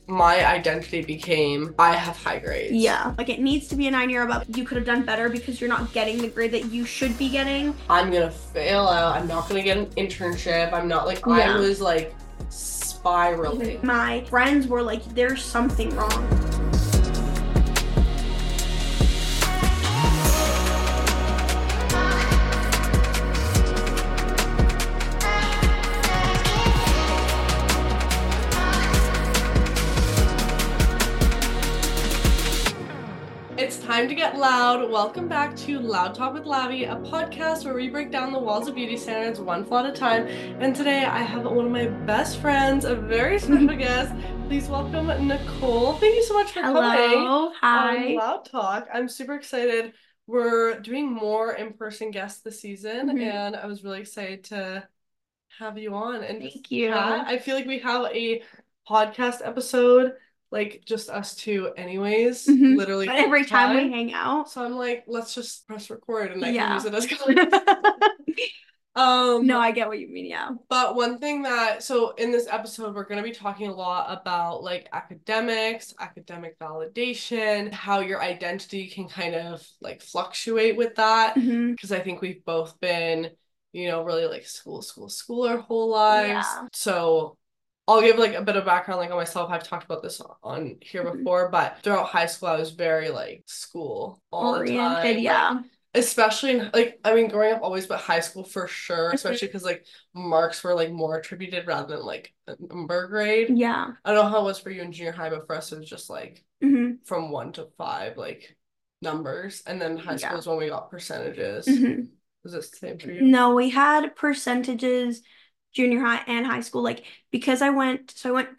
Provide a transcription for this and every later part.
my identity became I have high grades. Yeah, like it needs to be a 9 or above. You could have done better because you're not getting the grade that you should be getting. I'm gonna fail out. I'm not gonna get an internship. I'm not like, I was like spiraling. My friends were like, there's something wrong. It's time to get loud. Welcome back to Loud Talk with Lavi, a podcast where we break down the walls of beauty standards one flaw at a time. And today I have one of my best friends, a very special guest. Please welcome Nicole. Thank you so much for coming. Hi. Loud Talk. I'm super excited. We're doing more in-person guests this season, and I was really excited to have you on and Thank you. I feel like we have a podcast episode, like just us two anyways, literally every time we hang out. So I'm like, let's just press record and I can use it as no, I get what you mean, yeah. But one thing so in this episode, we're going to be talking a lot about like academics, academic validation, how your identity can kind of like fluctuate with that. Because I think we've both been, really like school our whole lives. Yeah. So I'll give like a bit of background like on myself. I've talked about this on here before, but throughout high school, I was very like school all oriented, the time. Yeah. Like, especially in like, I mean, growing up always, but high school for sure, especially because like marks were like more attributed rather than like a number grade. Yeah. I don't know how it was for you in junior high, but for us it was just like from 1 to 5, like numbers. And then high school is when we got percentages. Was it the same for you? No, we had percentages junior high and high school, like because I went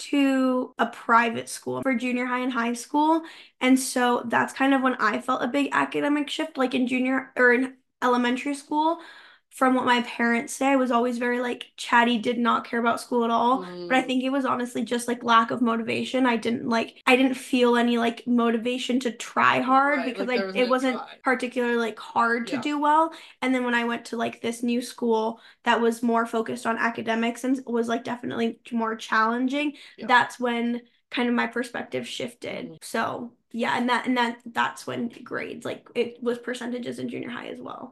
to a private school for junior high and high school, and so that's kind of when I felt a big academic shift, like in junior or in elementary school. From what my parents say, I was always very like chatty, did not care about school at all. But I think it was honestly just like lack of motivation. I didn't feel any like motivation to try hard because like it wasn't particularly like hard to do well. And then when I went to like this new school that was more focused on academics and was like definitely more challenging, that's when kind of my perspective shifted. So yeah, and that's when grades, like it was percentages in junior high as well.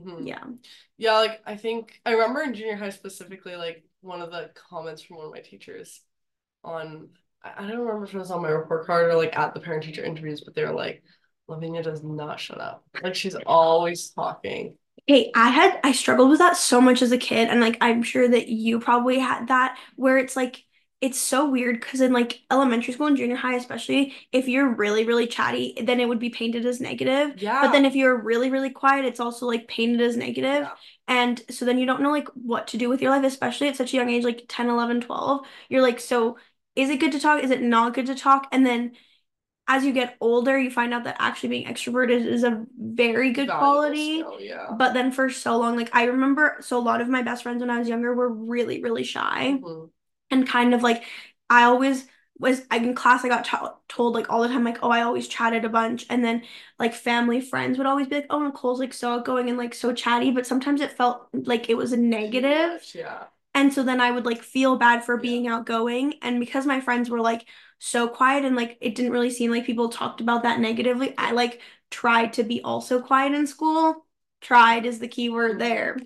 Yeah, like I think I remember in junior high specifically, like one of the comments from one of my teachers on, I don't remember if it was on my report card or like at the parent teacher interviews, but they were like, Lavinia does not shut up. Like she's always talking. Hey, I struggled with that so much as a kid, and like I'm sure that you probably had that where it's like it's so weird because in like elementary school and junior high, especially if you're really, really chatty, then it would be painted as negative. Yeah. But then if you're really, really quiet, it's also like painted as negative. Yeah. And so then you don't know like what to do with your life, especially at such a young age, like 10, 11, 12. You're like, so is it good to talk? Is it not good to talk? And then as you get older, you find out that actually being extroverted is a very good quality. Skill, yeah. But then for so long, like I remember, so a lot of my best friends when I was younger were really, really shy. And kind of like, I always was, in class, I got told like all the time, like, oh, I always chatted a bunch. And then like family friends would always be like, oh, Nicole's like so outgoing and like so chatty. But sometimes it felt like it was a negative. Yeah. And so then I would like feel bad for being outgoing. And because my friends were like so quiet and like it didn't really seem like people talked about that negatively, I like tried to be also quiet in school. Tried is the key word there.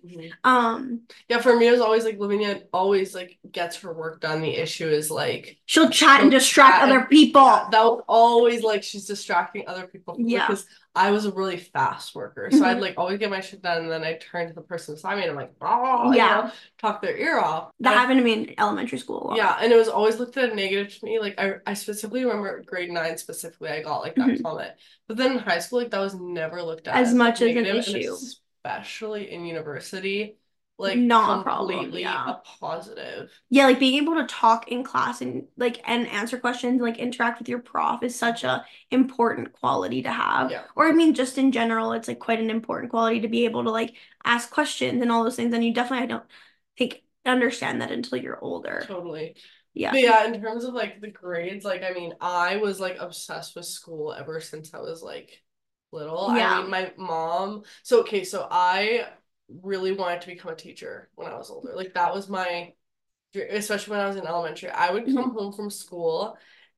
Yeah, for me it was always like Lavinia always like gets her work done. The issue is like she'll chat and distract other people. That was always like she's distracting other people. Because I was a really fast worker. So I'd like always get my shit done and then I'd turn to the person beside me and I'm like, oh, talk their ear off. That happened to me in elementary school a lot. Yeah, and it was always looked at negative to me. Like I specifically remember grade 9 specifically, I got like that comment. But then in high school, like that was never looked at as much as an issue. Especially in university. Like not completely a positive. Yeah, like being able to talk in class and like and answer questions, like interact with your prof is such a important quality to have. Yeah. Or I mean, just in general, it's like quite an important quality to be able to like ask questions and all those things. And you definitely, I don't think understand that until you're older. Totally. Yeah. But yeah, in terms of like the grades, like I mean, I was like obsessed with school ever since I was like little. Yeah. I mean, my mom. So I really wanted to become a teacher when I was older. Like that was my, especially when I was in elementary. I would come home from school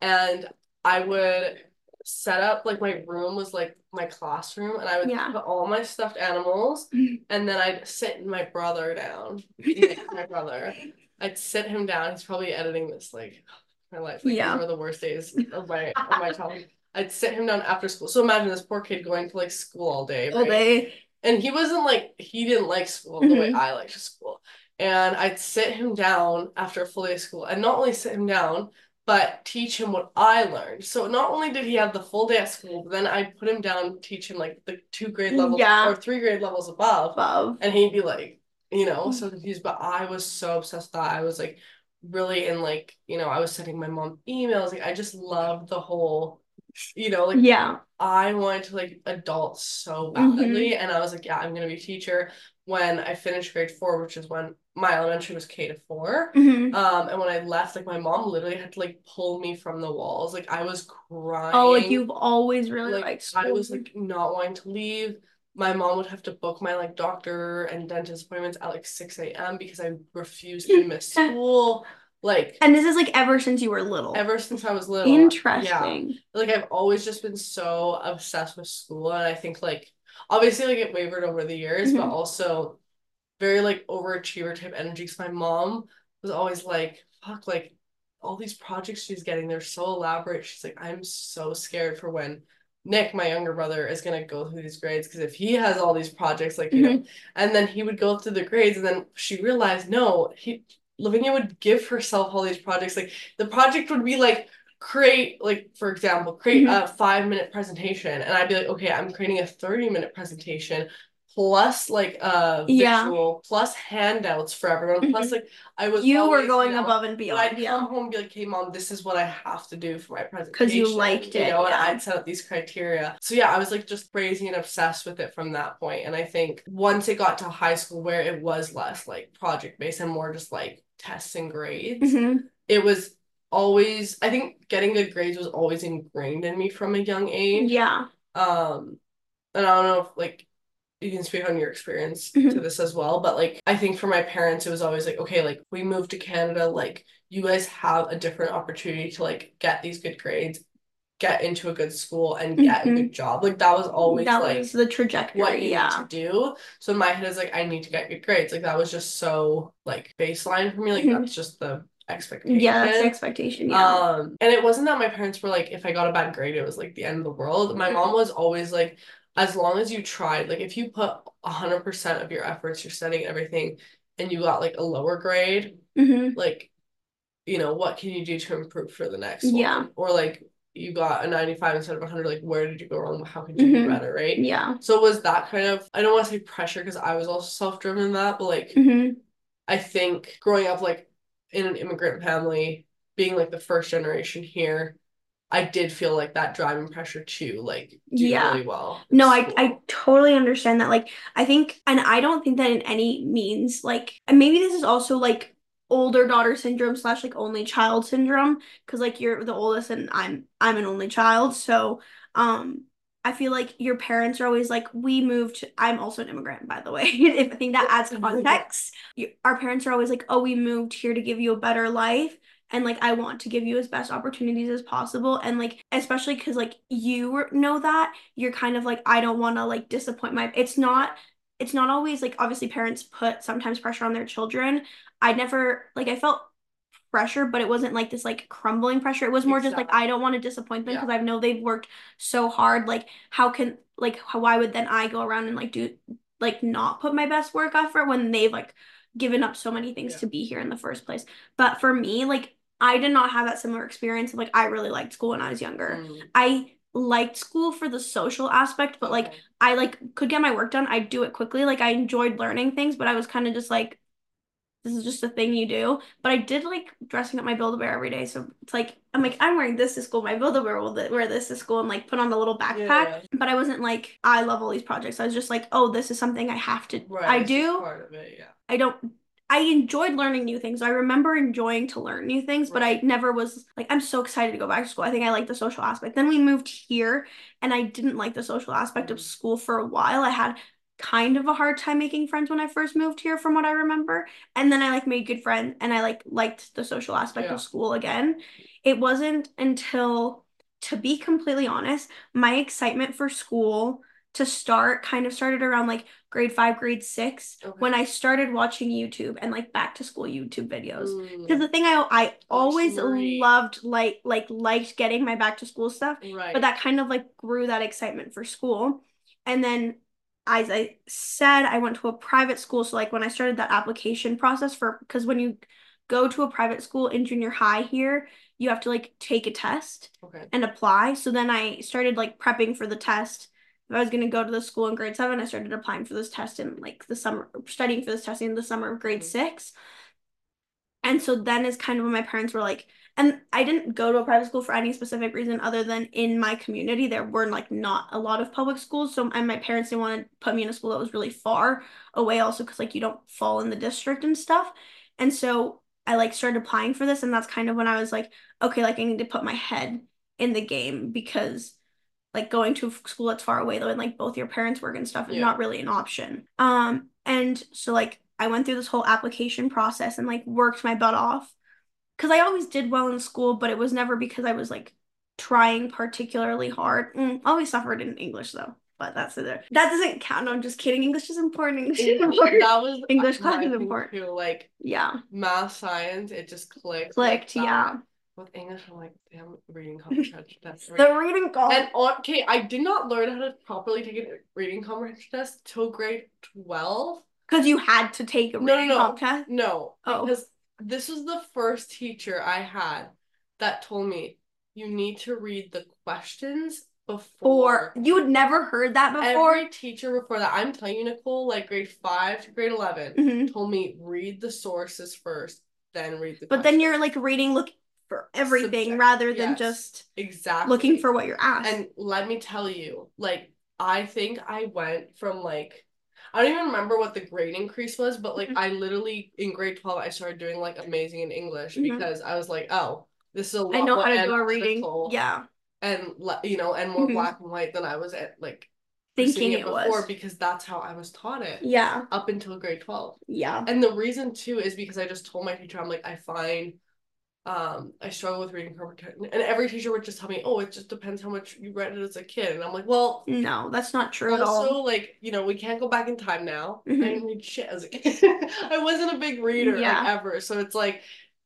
and I would set up like my room was like my classroom, and I would put all my stuffed animals, and then I'd sit my brother down. My brother, I'd sit him down. He's probably editing this like my life. Like these are the worst days of my childhood. I'd sit him down after school. So imagine this poor kid going to like school all day, right? All day. And he wasn't like, he didn't like school the way I liked school. And I'd sit him down after a full day of school, and not only sit him down, but teach him what I learned. So not only did he have the full day at school, but then I'd put him down, teach him like the 2 grade levels or 3 grade levels above. And he'd be like, you know, so confused. But I was so obsessed with that. I was like really in like, you know, I was sending my mom emails. Like I just loved the whole, you know, like I wanted to like adult so badly. And I was like, yeah, I'm gonna be a teacher. When I finished grade 4, which is when my elementary was K-4. And when I left, like my mom literally had to like pull me from the walls. Like I was crying. Oh, like you've always really liked school. I was like not wanting to leave. My mom would have to book my like doctor and dentist appointments at like 6 a.m. because I refused to miss school. Like, and this is like ever since you were little. Ever since I was little. Interesting. Yeah. Like I've always just been so obsessed with school, and I think like obviously like it wavered over the years, but also very like overachiever type energy. Because my mom was always like, fuck, like all these projects she's getting, they're so elaborate. She's like, I'm so scared for when Nick, my younger brother, is gonna go through these grades, because if he has all these projects, like, you know, and then he would go through the grades, and then she realized, no, Lavinia would give herself all these projects. Like the project would be like, create, like, for example, create a 5-minute presentation, and I'd be like, okay, I'm creating a 30-minute presentation plus like visual plus handouts for everyone, plus like you always, were going above and beyond. I'd come home and be like, hey mom, this is what I have to do for my presentation, because you liked it, you know, and I'd set up these criteria. So yeah, I was like just crazy and obsessed with it from that point. And I think once it got to high school, where it was less like project based and more just like tests and grades, it was always, I think getting good grades was always ingrained in me from a young age. And I don't know if like you can speak on your experience to this as well, but like I think for my parents it was always like, okay, like we moved to Canada, like you guys have a different opportunity to like get these good grades, get into a good school, and get a good job. Like that was always that like was the trajectory, what you need to do. So in my head is like, I need to get good grades. Like that was just so like baseline for me. Like that's just the expectation. Yeah, that's the expectation. And it wasn't that my parents were like, if I got a bad grade it was like the end of the world. My mom was always like, as long as you tried, like if you put 100% of your efforts, your studying, everything, and you got like a lower grade, like, you know, what can you do to improve for the next one? Or like you got a 95 instead of 100, like where did you go wrong? How could you do better, right? So it was that kind of, I don't want to say pressure because I was also self-driven in that, but like I think growing up like in an immigrant family, being like the first generation here, I did feel like that driving pressure to like do really well. No, I totally understand that. Like I think, and I don't think that in any means, like, and maybe this is also like older daughter syndrome slash like only child syndrome, because like you're the oldest and I'm an only child. So I feel like your parents are always like, we moved, I'm also an immigrant, by the way. If I think that adds context. Our parents are always like, oh, we moved here to give you a better life. And like I want to give you as best opportunities as possible, and like especially because like you know that you're kind of like, I don't want to like disappoint my, it's not always like, obviously parents put sometimes pressure on their children. I never like, I felt pressure, but it wasn't like this like crumbling pressure. It was more just like, I don't want to disappoint them because I know they've worked so hard. Like why would then I go around and like do like not put my best work effort when they've like given up so many things to be here in the first place. But for me, like I did not have that similar experience of like, I really liked school when I was younger. I liked school for the social aspect, but like I like could get my work done. I'd do it quickly. Like I enjoyed learning things, but I was kind of just like, this is just a thing you do. But I did like dressing up my Build-A-Bear every day. So it's like, I'm like, I'm wearing this to school. My Build-A-Bear will wear this to school and like put on the little backpack. But I wasn't like, I love all these projects. I was just like, oh, this is something I have to, I do. Part of it, I don't, I enjoyed learning new things. I remember enjoying to learn new things, but I never was like, I'm so excited to go back to school. I think I like the social aspect. Then we moved here and I didn't like the social aspect of school for a while. I had kind of a hard time making friends when I first moved here from what I remember. And then I like made good friends and I like liked the social aspect of school again. it wasn't until, to be completely honest, my excitement for school to start kind of started around like grade 5, grade 6, when I started watching YouTube and like back to school YouTube videos. Because the thing I always loved, liked getting my back to school stuff, but that kind of like grew that excitement for school. And then, as I said, I went to a private school. So like when I started that application process because when you go to a private school in junior high here, you have to like take a test and apply. So then I started like prepping for the test. If I was going to go to the school in grade 7, I started applying for this test in like the summer, studying for this test in the summer of grade 6. And so then is kind of when my parents were like, and I didn't go to a private school for any specific reason other than in my community, there were like not a lot of public schools. So, and my parents didn't want to put me in a school that was really far away also because like you don't fall in the district and stuff. And so I like started applying for this, and that's kind of when I was like, okay, like I need to put my head in the game because like going to a school that's far away though and like both your parents work and stuff is not really an option. And so like I went through this whole application process and like worked my butt off because I always did well in school, but it was never because I was like trying particularly hard. Always suffered in English though, but that's it. That doesn't count. No, I'm just kidding. English is important. English is important. That was English class is important too. Like math, science, it just clicked. Clicked, like with English, I'm like, damn, reading comprehension test. The reading and okay, I did not learn how to properly take a reading comprehension test till grade 12. Because you had to take a reading comp test? No, because this was the first teacher I had that told me you need to read the questions before. You had never heard that before? Every teacher before that, I'm telling you, Nicole, like grade 5 to grade 11, told me read the sources first, then read the questions. But then you're like reading, look for everything rather than just looking for what you're asked. And let me tell you, like, I think I went from like, I don't even remember what the grade increase was, but like I literally in grade 12 I started doing like amazing in English because I was like, oh, this is a lot more how to do a reading. And you know, and more black and white than I was at like thinking it before was, because that's how I was taught it. Up until grade 12. And the reason too is because I just told my teacher, I'm like, I find I struggle with reading comprehension, and every teacher would just tell me, oh, it just depends how much you read it as a kid. And I'm like, well, no, that's not true at all. Also, like, you know, we can't go back in time now. I didn't read shit as a kid. I wasn't a big reader like, ever, so it's like,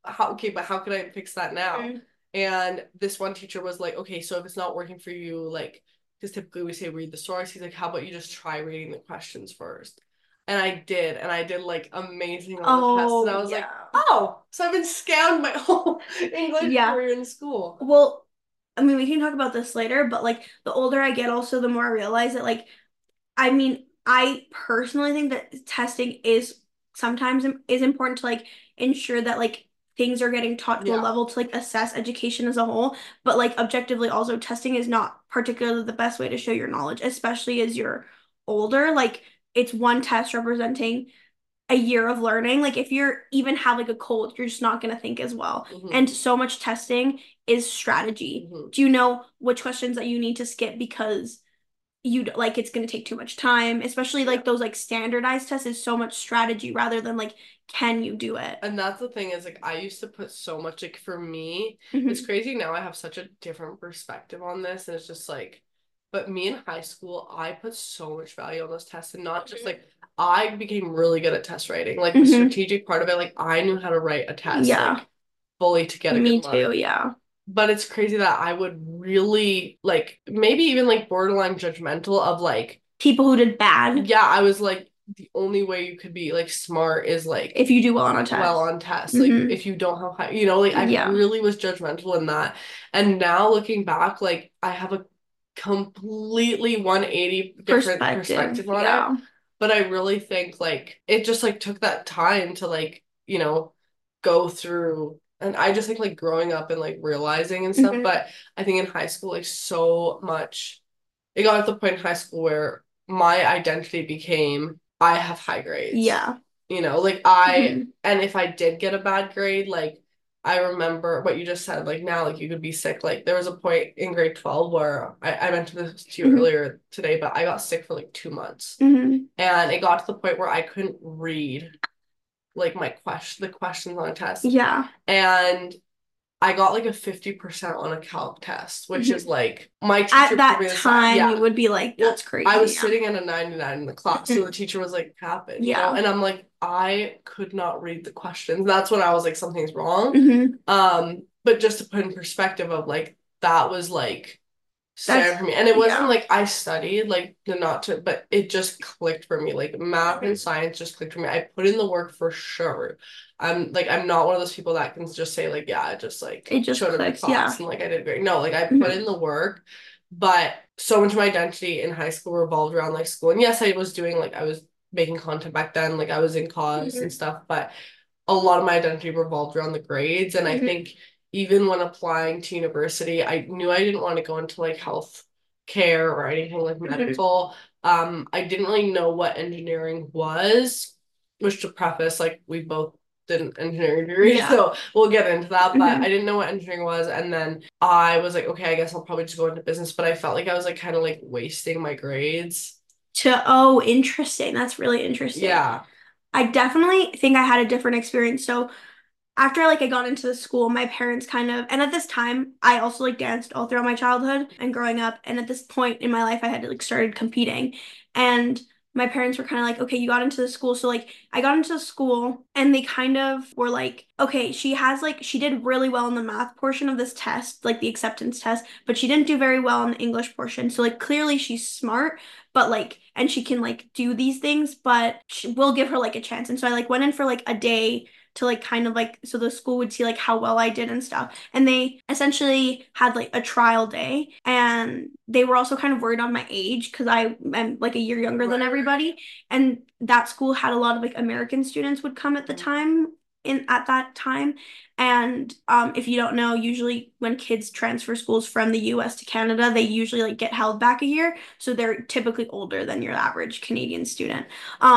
but how could I fix that now? And this one teacher was like, okay, so if it's not working for you, like, because typically we say read the source, he's like, how about you just try reading the questions first? And I did like amazing on the test. And I was like, oh, so I've been scammed my whole English career in school. Well, I mean, we can talk about this later, but like the older I get, also the more I realize that like, I mean, I personally think that testing is sometimes is important to like ensure that like things are getting taught to a level to like assess education as a whole, but like objectively also testing is not particularly the best way to show your knowledge, especially as you're older. Like it's one test representing a year of learning. Like if you're even have like a cold, you're just not going to think as well. And so much testing is strategy. Do you know which questions that you need to skip because you like it's going to take too much time, especially like those like standardized tests is so much strategy rather than like can you do it? And that's the thing is like I used to put so much like for me it's crazy now I have such a different perspective on this, and it's just like, but me in high school I put so much value on those tests, and not just like I became really good at test writing, like the strategic part of it, like I knew how to write a test like fully to get a good mark. Me too, But it's crazy that I would really like maybe even like borderline judgmental of like people who did bad. I was like, the only way you could be like smart is like if you do well on a test. Like if you don't have high, you know, like I really was judgmental in that. And now looking back, like I have a completely 180 different perspective on it. But I really think like it just like took that time to like, you know, go through. And I just think like growing up and like realizing and stuff. But I think in high school, like so much, it got to the point in high school where my identity became I have high grades. You know, like and if I did get a bad grade, like I remember what you just said, like now, like you could be sick. Like there was a point in grade 12 where I mentioned this to you earlier today, but I got sick for like 2 months. And it got to the point where I couldn't read like the questions on a test. And I got like a 50% on a calc test, which is like my teacher At that told me this. time, Yeah. you would be like, that's crazy. I was sitting at a 99 in the class, so the teacher was like, cap it, you know? And I'm like, I could not read the questions. That's when I was like, something's wrong. But just to put in perspective of like, that was like standard for me. And it wasn't like I studied, like not to, but it just clicked for me. Like math and science just clicked for me. I put in the work for sure. I'm not one of those people that can just say like, yeah, it just showed up in class and like I did great. No, like I put in the work, but so much of my identity in high school revolved around like school. And yes, I was doing like I was making content back then, like I was in cause and stuff, but a lot of my identity revolved around the grades. And I think even when applying to university, I knew I didn't want to go into like health care or anything like medical. I didn't really know what engineering was, which to preface, like we both did an engineering degree, so we'll get into that. But I didn't know what engineering was, and then I was like, okay, I guess I'll probably just go into business. But I felt like I was like kind of like wasting my grades. Interesting. That's really interesting. Yeah. I definitely think I had a different experience. So after like I got into the school, my parents kind of, and at this time, I also like danced all throughout my childhood and growing up. And at this point in my life, I had like started competing. And my parents were kind of like, okay, you got into the school. So like I got into the school and they kind of were like, okay, she did really well in the math portion of this test, like the acceptance test, but she didn't do very well in the English portion. So like clearly she's smart, but like, and she can like do these things, but we'll give her like a chance. And so I like went in for like a day to like kind of like so the school would see like how well I did and stuff. And they essentially had like a trial day and they were also kind of worried on my age because I am like a year younger than everybody. And that school had a lot of like American students would come at the time at that time. And if you don't know, usually when kids transfer schools from the US to Canada, they usually like get held back a year. So they're typically older than your average Canadian student.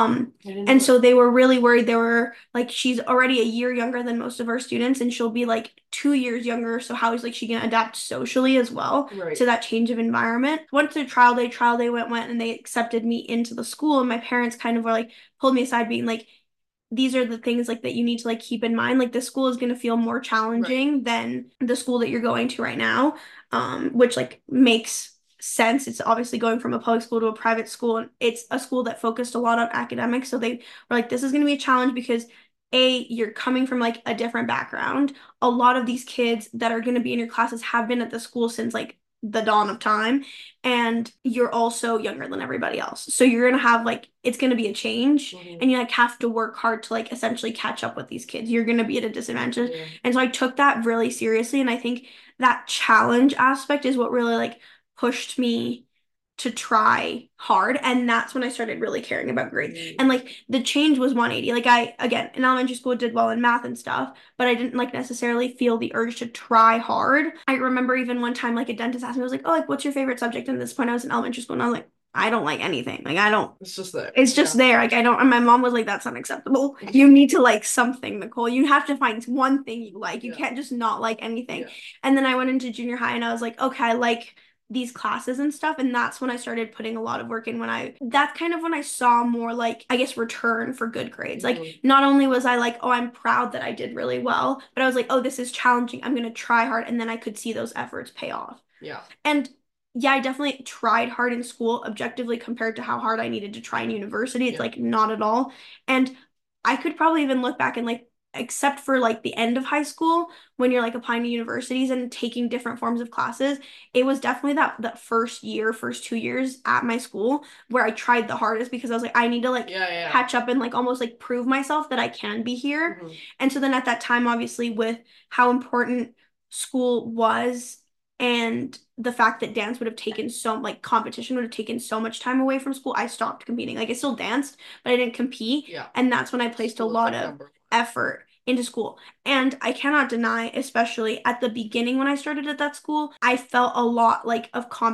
And so they were really worried. They were like, she's already a year younger than most of our students, and she'll be like 2 years younger. So how is like she gonna adapt socially as well to that change of environment? Went to trial day. Trial day went, and they accepted me into the school. And my parents kind of were like pulled me aside, being like, these are the things like that you need to like keep in mind. Like the school is going to feel more challenging than the school that you're going to right now, which like makes sense. It's obviously going from a public school to a private school, and it's a school that focused a lot on academics. So they were like, this is going to be a challenge because you're coming from like a different background. A lot of these kids that are going to be in your classes have been at the school since like the dawn of time, and you're also younger than everybody else, so you're gonna have like it's gonna be a change, and you like have to work hard to like essentially catch up with these kids. You're gonna be at a disadvantage. And so I took that really seriously, and I think that challenge aspect is what really like pushed me to try hard, and that's when I started really caring about grades. And like the change was 180. Like I again in elementary school did well in math and stuff, but I didn't like necessarily feel the urge to try hard. I remember even one time like a dentist asked me, I was like, oh, like what's your favorite subject? And at this point I was in elementary school, and I was like, I don't like anything. Like I don't. It's just there. It's just there. Like I don't. And my mom was like, "That's unacceptable. You need to like something, Nicole. You have to find one thing you like. You can't just not like anything." And then I went into junior high, and I was like, "Okay, I like these classes and stuff." And that's when I started putting a lot of work in. That's kind of when I saw more like I guess return for good grades. Like not only was I like, oh, I'm proud that I did really well, but I was like, oh, this is challenging. I'm gonna try hard, and then I could see those efforts pay off. Yeah. And yeah, I definitely tried hard in school objectively compared to how hard I needed to try in university. It's like not at all. And I could probably even look back and like, except for like the end of high school when you're like applying to universities and taking different forms of classes, it was definitely that first 2 years at my school where I tried the hardest because I was like, I need to like catch up and like almost like prove myself that I can be here. And so then at that time, obviously, with how important school was and the fact that dance would have taken competition would have taken so much time away from school, I stopped competing. Like I still danced, but I didn't compete. And that's when I placed a lot of effort into school. And I cannot deny, especially at the beginning when I started at that school, I felt a lot like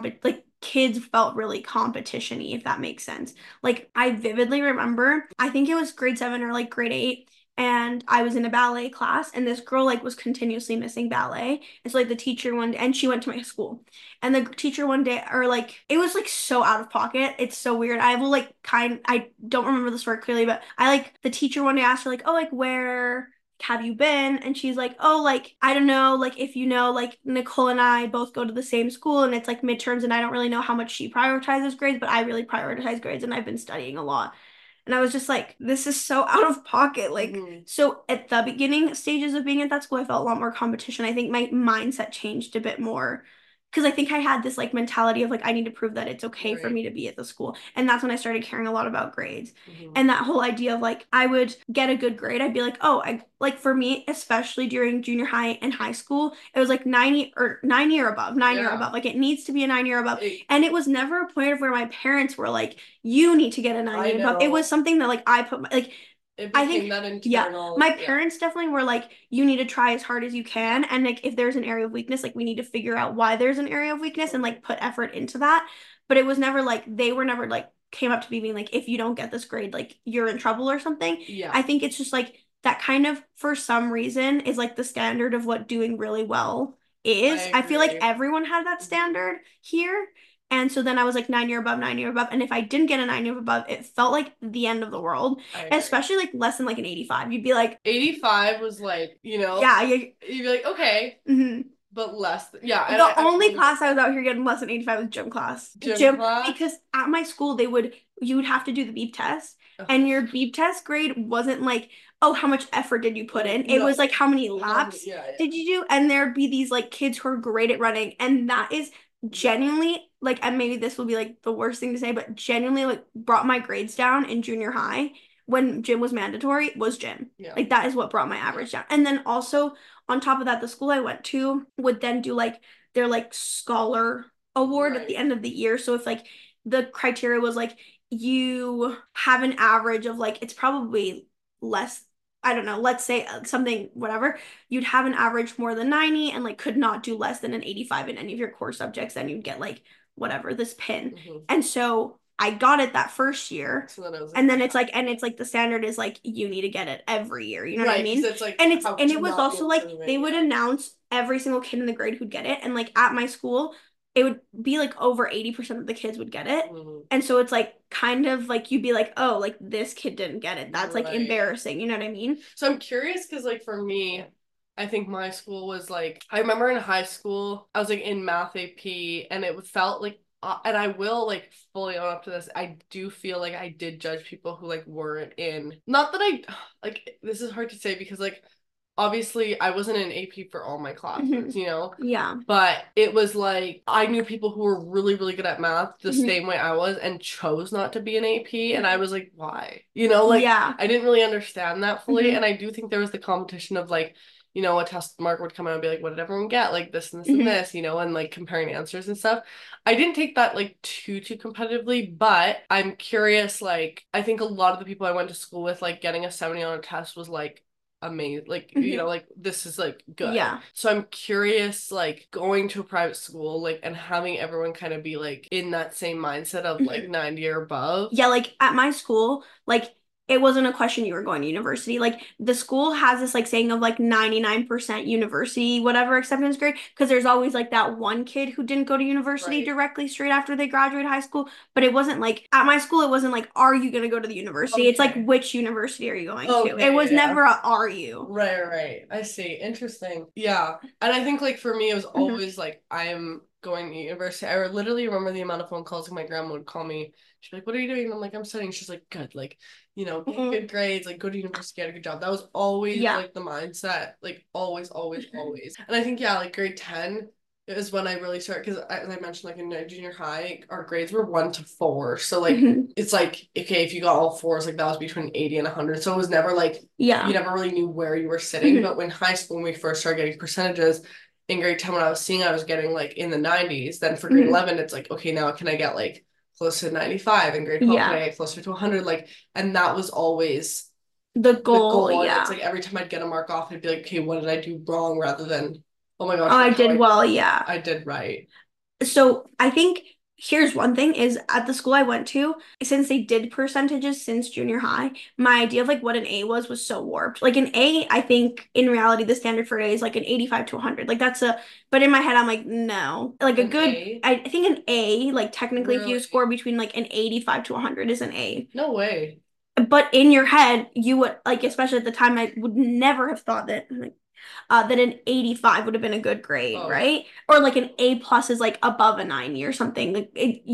kids felt really competition-y, if that makes sense. Like I vividly remember, I think it was grade 7 or like grade 8, and I was in a ballet class, and this girl like was continuously missing ballet. And so like the teacher one day, and she went to my school, and the teacher one day, or like it was like so out of pocket. It's so weird. I don't remember the story clearly, but I like the teacher one day asked her like, oh, like where have you been? And she's like, oh, like, I don't know, like, if you know, like, Nicole and I both go to the same school and it's like midterms, and I don't really know how much she prioritizes grades, but I really prioritize grades and I've been studying a lot. And I was just like, this is so out of pocket. Like, so at the beginning stages of being at that school, I felt a lot more competition. I think my mindset changed a bit more because I think I had this like mentality of like I need to prove that it's okay for me to be at the school. And that's when I started caring a lot about grades. And that whole idea of like I would get a good grade, I'd be like, oh, I like for me, especially during junior high and high school, it was like 90 or above, 90 or above. Like it needs to be a 90 or above. And it was never a point of where my parents were like, you need to get a 90 or above. It was something that like I put my, like it became I think that internal. Yeah, my parents definitely were like, you need to try as hard as you can. And like if there's an area of weakness, like we need to figure out why there's an area of weakness and like put effort into that. But it was never like they were never like came up to me being like, if you don't get this grade, like you're in trouble or something. Yeah. I think it's just like that kind of for some reason is like the standard of what doing really well is. I feel like everyone had that standard here. And so then I was like 90 or above, 90 or above. And if I didn't get a 90 or above, it felt like the end of the world. Especially like less than like an 85. You'd be like 85 was like, you know, yeah, you'd be like, okay. But less yeah. The only class I was out here getting less than 85 was gym class. Gym class? Because at my school you would have to do the beep test. And your beep test grade wasn't like, oh, how much effort did you put in? It was like how many laps did you do? And there'd be these like kids who are great at running. And that is genuinely like, and maybe this will be like the worst thing to say, but genuinely like brought my grades down in junior high when gym was mandatory was gym. Like that is what brought my average down. And then also on top of that, the school I went to would then do like their like scholar award at the end of the year. So if like the criteria was like you have an average of like it's probably less, I don't know, let's say something, whatever, you'd have an average more than 90 and like could not do less than an 85 in any of your core subjects, then you'd get like whatever, this pin. And so I got it that first year. So then and then it's like the standard is like you need to get it every year. You know what I mean? It's like, and it was also like they would announce every single kid in the grade who'd get it. And like at my school, it would be like over 80% of the kids would get it. And so it's like kind of like you'd be like, oh, like this kid didn't get it. That's like embarrassing. You know what I mean? So I'm curious because like for me, I think my school was like, I remember in high school, I was like in math AP and it felt like, and I will like fully own up to this, I do feel like I did judge people who like weren't in, not that I, like, this is hard to say because like, obviously I wasn't in AP for all my classes, you know? Yeah. But it was like, I knew people who were really, really good at math the same way I was and chose not to be an AP. And I was like, why? You know, like, I didn't really understand that fully. And I do think there was the competition of like, you know, a test mark would come out and be like, what did everyone get? Like this and this and this, you know, and like comparing answers and stuff. I didn't take that like too competitively, but I'm curious, like, I think a lot of the people I went to school with, like getting a 70 on a test was like, amazing, like you know, like this is like good. So I'm curious, like going to a private school, like, and having everyone kind of be like in that same mindset of like 90 or above. Yeah, like at my school, like it wasn't a question you were going to university. Like the school has this like saying of like 99% university, whatever acceptance grade, because there's always like that one kid who didn't go to university directly straight after they graduated high school. But it wasn't like at my school, it wasn't like, are you going to go to the university? It's like, which university are you going to? It was never a, are you? Right. I see. Interesting. Yeah. And I think like for me, it was always like, I'm going to university. I literally remember the amount of phone calls like my grandma would call me. She'd be like, what are you doing? And I'm like, I'm studying. She's like, good. Like, you know, get good grades, like go to university, get a good job. That was always like the mindset, like always. And I think, yeah, like grade 10 is when I really started, because as I mentioned, like in junior high, our grades were 1 to 4. So like, it's like, okay, if you got all 4s, like that was between 80 and 100. So it was never like, you never really knew where you were sitting. But when high school, when we first started getting percentages, in grade 10, when I was seeing, I was getting like in the 90s. Then for grade 11, it's like, okay, now can I get like close to 95? In grade 12, can I get closer to 100? Like, and that was always the goal. And it's like every time I'd get a mark off, I'd be like, okay, what did I do wrong? Rather than, oh my gosh, I did well. I did right. So I think here's one thing is at the school I went to, since they did percentages since junior high, my idea of like what an A was so warped. Like an A, I think in reality, the standard for an A is like an 85 to 100. Like that's but in my head, I'm like, no, like a good, I think an A, like technically if you score between like an 85 to 100 is an A. No way. but in your head, you would like, especially at the time, I would never have thought that like, that an 85 would have been a good grade, Oh, right? Or like an A plus is like above a 90 or something. Like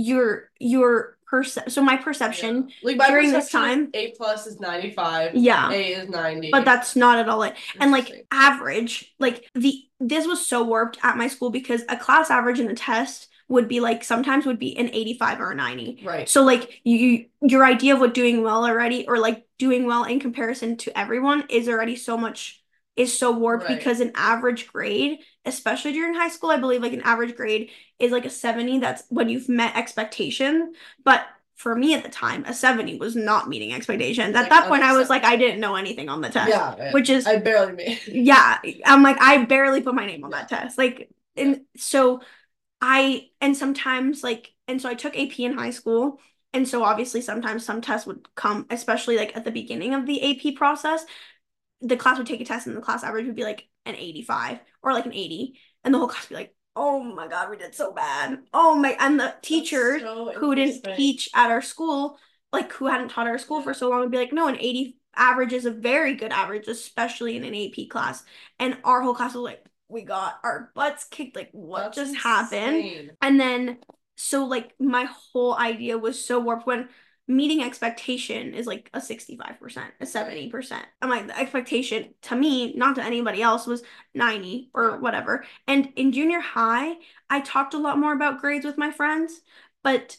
your so my perception like my during this perception time, A plus is 95. yeah, A is 90. but that's not at all it. And like Interesting. average, like this was so warped at my school because a class average in the test would be like sometimes would be an 85 or a 90. Right. So like your idea of what doing well already or like doing well in comparison to everyone is already so much is so warped Right. because an average grade, especially during high school, I believe like an average grade is like a 70. That's when you've met expectation. But for me at the time, a 70 was not meeting expectations. At Like, that point, I was like, I didn't know anything on the test. Yeah, which is I barely made. Yeah, I'm like, I barely put my name on that test. Like, and so and sometimes like, and so I took AP in high school. And so obviously sometimes some tests would come, especially like at the beginning of the AP process, the class would take a test and the class average would be like an 85 or like an 80. And the whole class would be like, oh my God, we did so bad. Oh my, and the teacher who didn't teach at our school, like who hadn't taught at our school for so long would be like, no, an 80 average is a very good average, especially in an AP class. And our whole class was like, we got our butts kicked. Like, what just happened? And then, so like my whole idea was so warped when meeting expectation is like a 65%, a 70%. I'm like, the expectation to me, not to anybody else, was 90 or whatever. And in junior high, I talked a lot more about grades with my friends, but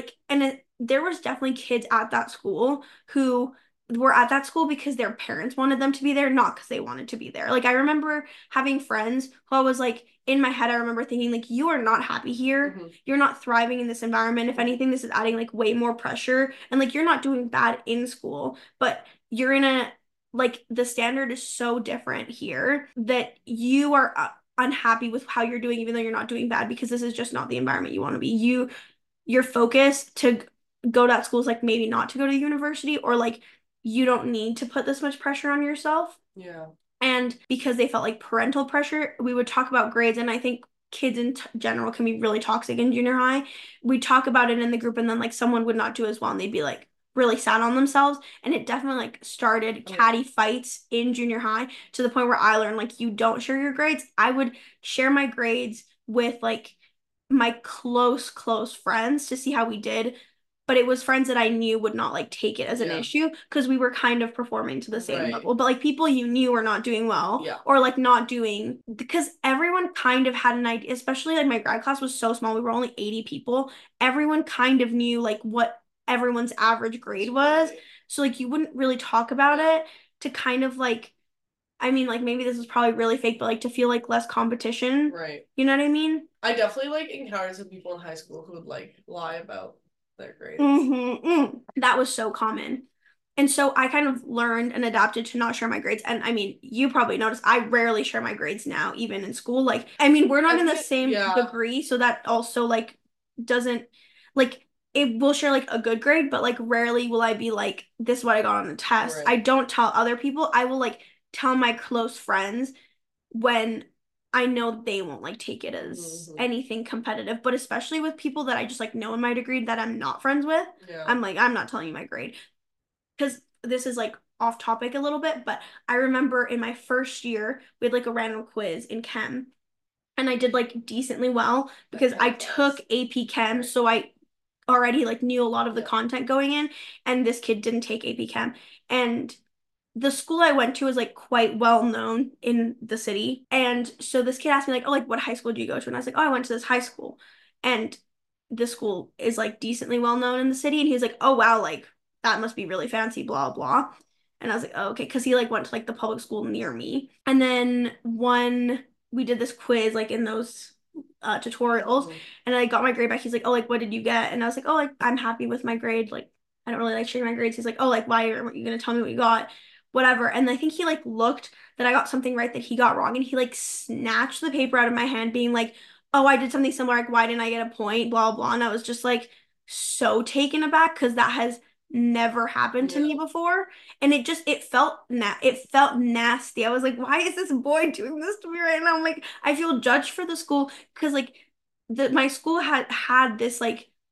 there was definitely kids at that school who were at that school because their parents wanted them to be there, not because they wanted to be there. Like I remember having friends who I was like, in my head, I remember thinking like, you are not happy here. Mm-hmm. You're not thriving in this environment. If anything, this is adding like way more pressure. And like, you're not doing bad in school, but you're in like the standard is so different here that you are unhappy with how you're doing, even though you're not doing bad because this is just not the environment you want to be. Your focus to go to that school is like maybe not to go to the university or like you don't need to put this much pressure on yourself. Yeah. And because they felt like parental pressure, we would talk about grades. And I think kids in general can be really toxic in junior high. We talk about it in the group, and then like someone would not do as well, and they'd be like really sad on themselves. And it definitely like started catty fights in junior high to the point where I learned like you don't share your grades. I would share my grades with like my close friends to see how we did, but it was friends that I knew would not like take it as an issue because we were kind of performing to the same level. But like people you knew were not doing well or like not doing because everyone kind of had an idea, especially like my grad class was so small. We were only 80 people. Everyone kind of knew like what everyone's average grade was. So like you wouldn't really talk about it to kind of like, I mean, like maybe this is probably really fake, but like to feel like less competition. Right. You know what I mean? I definitely like encountered some people in high school who would like lie about their grades. That was so common. And so I kind of learned and adapted to not share my grades. And I mean, you probably noticed I rarely share my grades now, even in school. Like, I mean, we're not in the same degree, so that also like doesn't like it will share like a good grade, but like rarely will I be like, this is what I got on the test. Right. I don't tell other people. I will like tell my close friends when I know they won't like take it as anything competitive, but especially with people that I just like know in my degree that I'm not friends with, I'm like, I'm not telling you my grade. Because this is like off topic a little bit, but I remember in my first year, we had like a random quiz in chem. And I did like decently well because I took AP Chem, so I already like knew a lot of the content going in, and this kid didn't take AP Chem. And the school I went to is like quite well known in the city. And so this kid asked me like, oh, like what high school do you go to? And I was like, oh, I went to this high school. And the school is like decently well known in the city. And he's like, oh wow, like that must be really fancy, blah, blah. And I was like, oh, okay. Cause he like went to like the public school near me. And then we did this quiz like in those tutorials and I got my grade back. He's like, oh, like what did you get? And I was like, oh, like I'm happy with my grade. Like I don't really like sharing my grades. He's like, oh, like why aren't you gonna tell me what you got? Whatever. And I think he like looked that I got something right that he got wrong, and he like snatched the paper out of my hand being like, oh, I did something similar, like why didn't I get a point, blah blah. And I was just like so taken aback because that has never happened to me before, and it felt nasty. I was like, why is this boy doing this to me right now? I'm like, I feel judged for the school because like my school had this like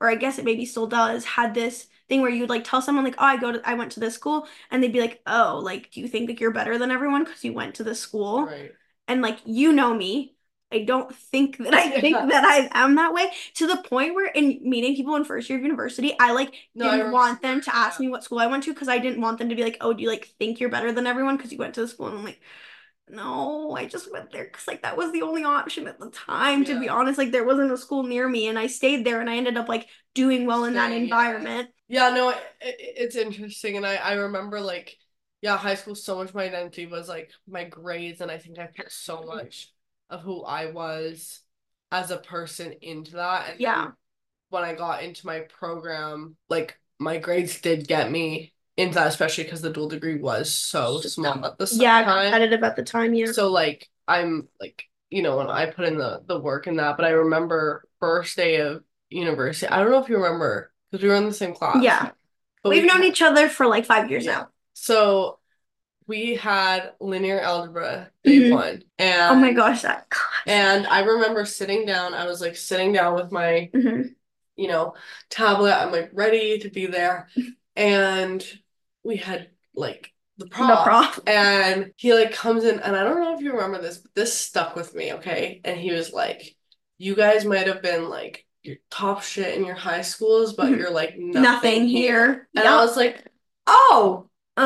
or I guess it maybe still does, had this thing where you would like tell someone like, oh, I went to this school, and they'd be like, oh, like, do you think like you're better than everyone because you went to this school? Right. And like, you know me. I don't think that I think that I am that way, to the point where in meeting people in first year of university, I like didn't want them to ask me what school I went to because I didn't want them to be like, oh, do you like think you're better than everyone because you went to the school? And I'm like, no, I just went there because like that was the only option at the time, to be honest. Like there wasn't a school near me, and I stayed there, and I ended up like doing well in that environment. Yeah, no, it's interesting. And I remember like, yeah, high school, so much of my identity was like my grades, and I think I put so much of who I was as a person into that. And Yeah. when I got into my program, like my grades did get me into that, especially because the dual degree was so small at the time. Yeah, competitive at the time, yeah. So like I'm like, you know, when I put in the work in that, but I remember first day of university. I don't know if you remember because we were in the same class. Yeah. But we've known each other for like 5 years now. So we had linear algebra day one. And oh my gosh, that class. And I remember sitting down, I was like sitting down with my you know, tablet. I'm like ready to be there. And we had like the prof. And he like comes in, and I don't know if you remember this, but this stuck with me, okay? And he was like, you guys might have been like your top shit in your high schools, but you're like nothing here. And I was like, oh,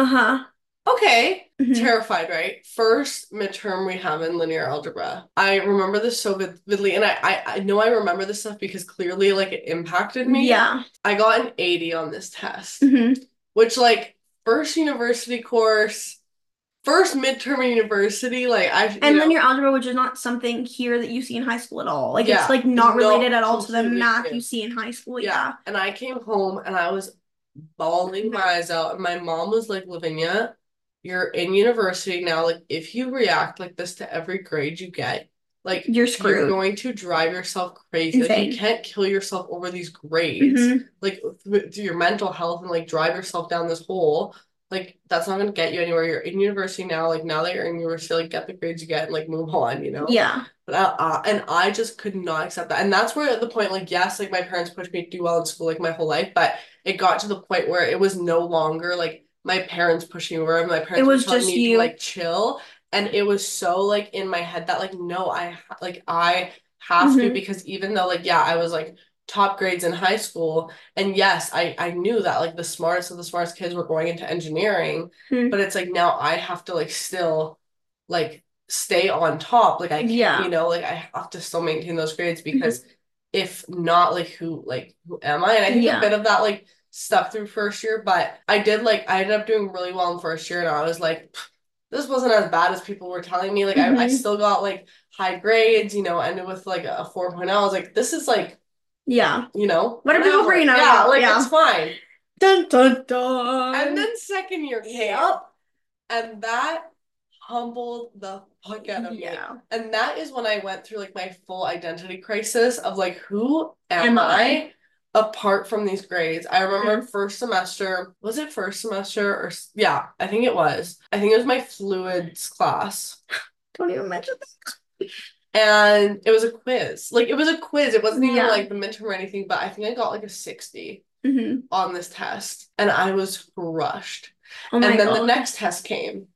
okay. Terrified, right? First midterm we have in linear algebra. I remember this so vividly, and I know I remember this stuff because clearly like it impacted me. Yeah. I got an 80 on this test, which like first university course, first midterm in university, like and linear algebra, which is not something here that you see in high school at all. Like it's like not related at all to the math you see in high school. Yeah. And I came home and I was bawling my eyes out, and my mom was like, Lavinia, you're in university now. Like, if you react like this to every grade you get, like, you're screwed. You're going to drive yourself crazy. Insane. Like, you can't kill yourself over these grades. Like, through your mental health, and like drive yourself down this hole. Like, that's not going to get you anywhere. You're in university now. Like, now that you're in university, like, get the grades you get and like move on, you know? Yeah. But and I just could not accept that. And that's where at the point, like, yes, like my parents pushed me to do well in school like my whole life, but it got to the point where it was no longer like my parents pushing over, and my parents were telling me to like chill. And it was so like in my head that like, no, I have to, because even though like, yeah, I was like top grades in high school, and yes, I knew that like the smartest of the smartest kids were going into engineering, but it's like now I have to like still like stay on top. Like I can't, you know, like I have to still maintain those grades, because if not, like who am I? And I think a bit of that like stuff through first year, but I ended up doing really well in first year, and I was like, this wasn't as bad as people were telling me. Like I still got like high grades, you know, ended with like a 4.0. I was like, this is like, you know, what are people bringing out? Yeah, like it's fine. Dun dun dun. And then second year came, and that humbled the fuck out of me. And that is when I went through like my full identity crisis of like, who am I apart from these grades? I remember first semester, was it first semester or yeah, I think it was. I think it was my fluids class. Don't even mention that. And it was a quiz. Like, it was a quiz. It wasn't even like the midterm or anything, but I think I got like a 60 on this test, and I was crushed. And then the next test came.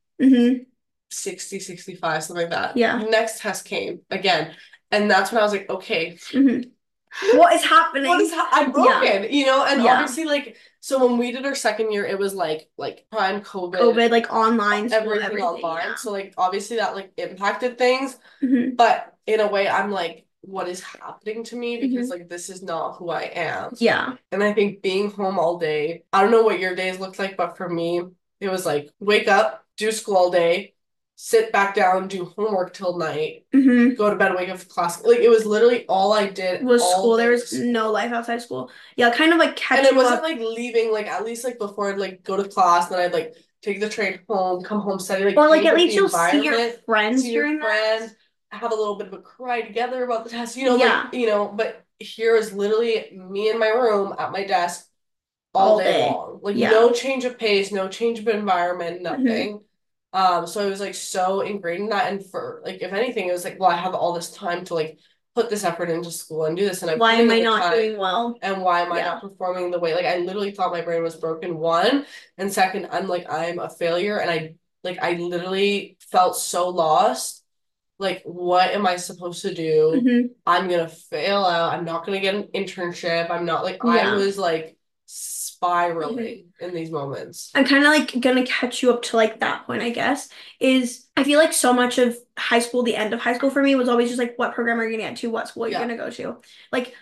60, 65, something like that. Yeah. Next test came again. And that's when I was like, okay. What is happening? I'm broken, you know? And obviously, like, so when we did our second year, it was like prime COVID, like online school, everything online. Yeah. So like obviously that like impacted things. But in a way, I'm like, what is happening to me? Because like this is not who I am. Yeah. And I think being home all day, I don't know what your days looked like, but for me, it was like wake up, do school all day, sit back down, do homework till night, go to bed, wake up for class. Like, it was literally all I did was school. There was no life outside school. Yeah, kind of like catching up. And it wasn't like leaving, like at least like before I'd like go to class, then I'd like take the train home, come home, study, like, or like at least you'll see your friends during that. Have a little bit of a cry together about the test, you know, like, you know, but here is literally me in my room at my desk all day long. Like no change of pace, no change of environment, nothing. So it was like so ingrained in that, and for like if anything, it was like, well, I have all this time to like put this effort into school and do this, and I'm Why putting am I in the not time, doing well? and why am I Yeah. not performing the way, like I literally thought my brain was broken, one, and second, I'm a failure, and I literally felt so lost. Like, what am I supposed to do? Hmm. I'm gonna fail out. I'm not gonna get an internship. I'm not, like, I Yeah. was like Mhm. spiraling in these moments. I'm kind of like gonna catch you up to like that point, I guess, is I feel like so much of high school, the end of high school for me was always just like, what program are you gonna get to? What school are you Yeah. gonna go to? Like,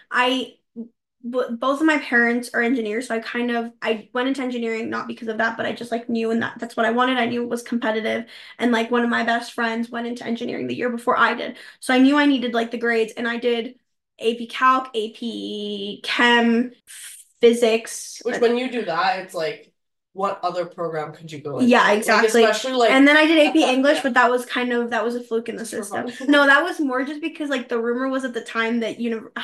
both of my parents are engineers, so I went into engineering not because of that, but I just like knew, and that's what I wanted. I knew it was competitive, and like one of my best friends went into engineering the year before I did, so I knew I needed like the grades, and I did AP Calc, AP Chem, physics. Which, when you do that, it's like, what other program could you go into? Yeah, Like, exactly. especially like, And then I did AP that, English, yeah. but that was a fluke in the Just for system. fun. No, that was more just because like the rumor was at the time that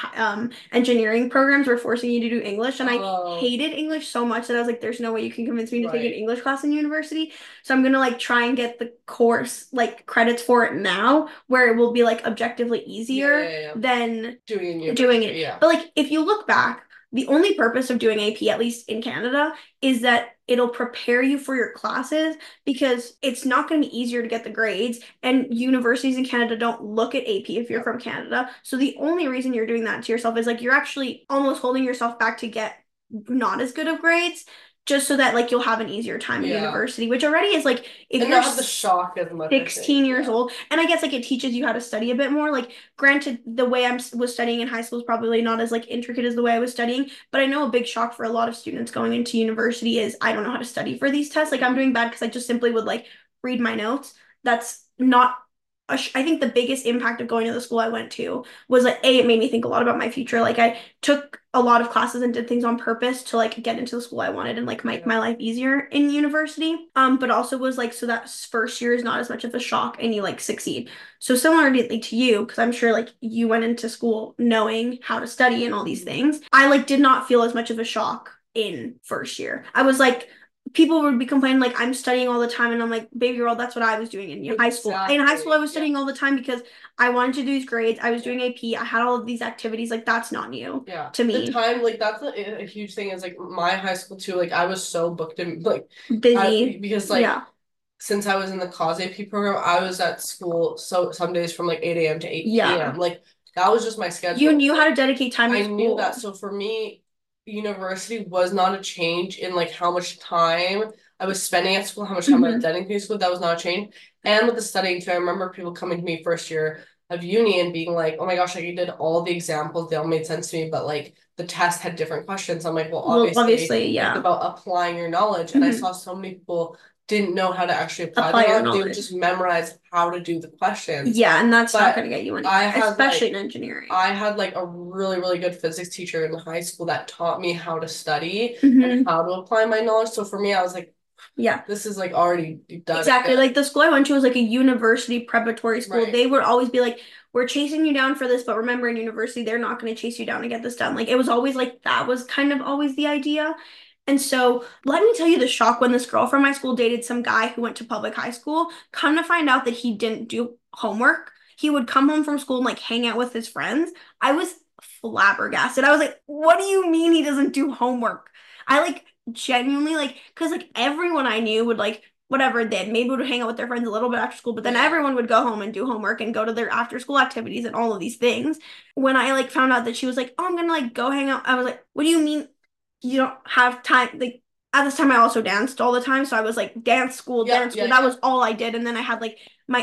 engineering programs were forcing you to do English, and I Oh, hated English so much that I was like, there's no way you can convince me to take an right. English class in university. So I'm gonna like try and get the course like credits for it now, where it will be like objectively easier Yeah. than Doing in doing university, it. yeah. But like if you look back, the only purpose of doing AP, at least in Canada, is that it'll prepare you for your classes because it's not going to be easier to get the grades. And universities in Canada don't look at AP if you're from Canada. So the only reason you're doing that to yourself is like you're actually almost holding yourself back to get not as good of grades just so that like you'll have an easier time in Yeah. university, which already is like if And you're not have the shock as much, I think. 16 years Yeah. old, and I guess like it teaches you how to study a bit more. Like granted, the way I was studying in high school is probably not as like intricate as the way I was studying, but I know a big shock for a lot of students going into university is I don't know how to study for these tests. Like I'm doing bad because I just simply would like read my notes. That's not I think the biggest impact of going to the school I went to was like it made me think a lot about my future. Like I took a lot of classes and did things on purpose to like get into the school I wanted and like make my life easier in university. But also was like so that first year is not as much of a shock and you like succeed. So similarly to you, because I'm sure like you went into school knowing how to study and all these things, I like did not feel as much of a shock in first year. I was like people would be complaining like I'm studying all the time, and I'm like, baby girl, that's what I was doing in high school. In high school, I was studying all the time because I wanted to do these grades. I was doing AP. I had all of these activities. Like that's not new to me. The time, like that's a huge thing. Is like my high school too. Like I was so booked and like Busy because like yeah. Since I was in the cause AP program, I was at school so some days from like 8 a.m. to 8 Yeah. p.m. Like that was just my schedule. You knew how to dedicate time to I school. knew that. So for me, university was not a change in like how much time I was spending at school, how much time I was dedicating to school. That was not a change. And with the studying too, I remember people coming to me first year of uni and being like, "Oh my gosh, like you did all the examples, they all made sense to me, but like the test had different questions." I'm like, "Well, obviously, yeah. it's about applying your knowledge." And I saw so many people didn't know how to actually apply Apply the your knowledge. They would knowledge. just memorize how to do the questions. Yeah, and that's not But going to get you anywhere, especially in engineering. I had like a really, really good physics teacher in high school that taught me how to study and how to apply my knowledge. So for me, I was like, Yeah. this is like already done. Exactly. Like the school I went to was like a university preparatory school. Right. They would always be like, we're chasing you down for this, but remember in university, they're not going to chase you down to get this done. Like it was always like that was kind of always the idea. And so let me tell you the shock when this girl from my school dated some guy who went to public high school. Come to find out that he didn't do homework. He would come home from school and like hang out with his friends. I was flabbergasted. I was like, what do you mean he doesn't do homework? I like genuinely like, because like everyone I knew would like whatever did. Maybe would hang out with their friends a little bit after school, but then everyone would go home and do homework and go to their after school activities and all of these things. When I like found out that she was like, oh, I'm gonna like go hang out, I was like, what do you mean you don't have time? Like at this time I also danced all the time. So I was like dance school, dance school. That was all I did. And then I had like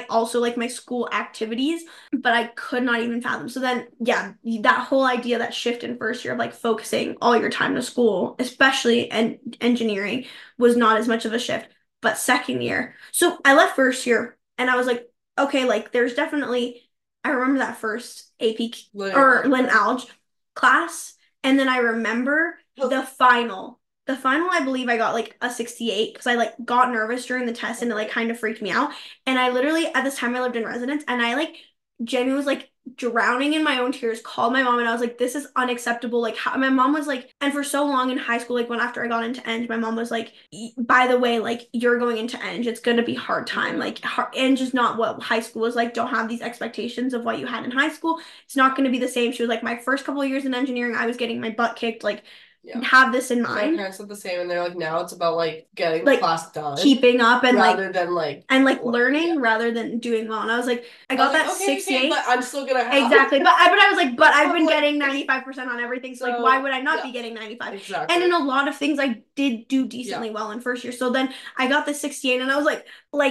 my school activities, but I could not even fathom. So then yeah, that whole idea, that shift in first year of like focusing all your time to school, especially in engineering, was not as much of a shift. But second year, so I left first year and I was like, okay, like there's definitely, I remember that first AP or Lin Alge class. And then I remember the final. The final, I believe I got like a 68 because I like got nervous during the test and it like kind of freaked me out. And I literally, at this time, I lived in residence and I like genuinely was like, drowning in my own tears, called my mom, and I was like, this is unacceptable. Like, how, my mom was like, and for so long in high school, like when after I got into Eng, my mom was like, by the way, like you're going into Eng, it's gonna be hard time. Like Eng is not what high school was like. Don't have these expectations of what you had in high school. It's not gonna be the same. She was like, my first couple of years in engineering, I was getting my butt kicked. Like, have this in mind. My parents said the same, and they're like, now it's about like getting the class done, keeping up, and rather than like learning rather than doing well. And I was like, I got that 68, but I'm still gonna have exactly. But I was like, but I've been getting 95% on everything, so like, why would I not be getting 95? Exactly. And in a lot of things, I did do decently well in first year. So then I got the 68, and I was like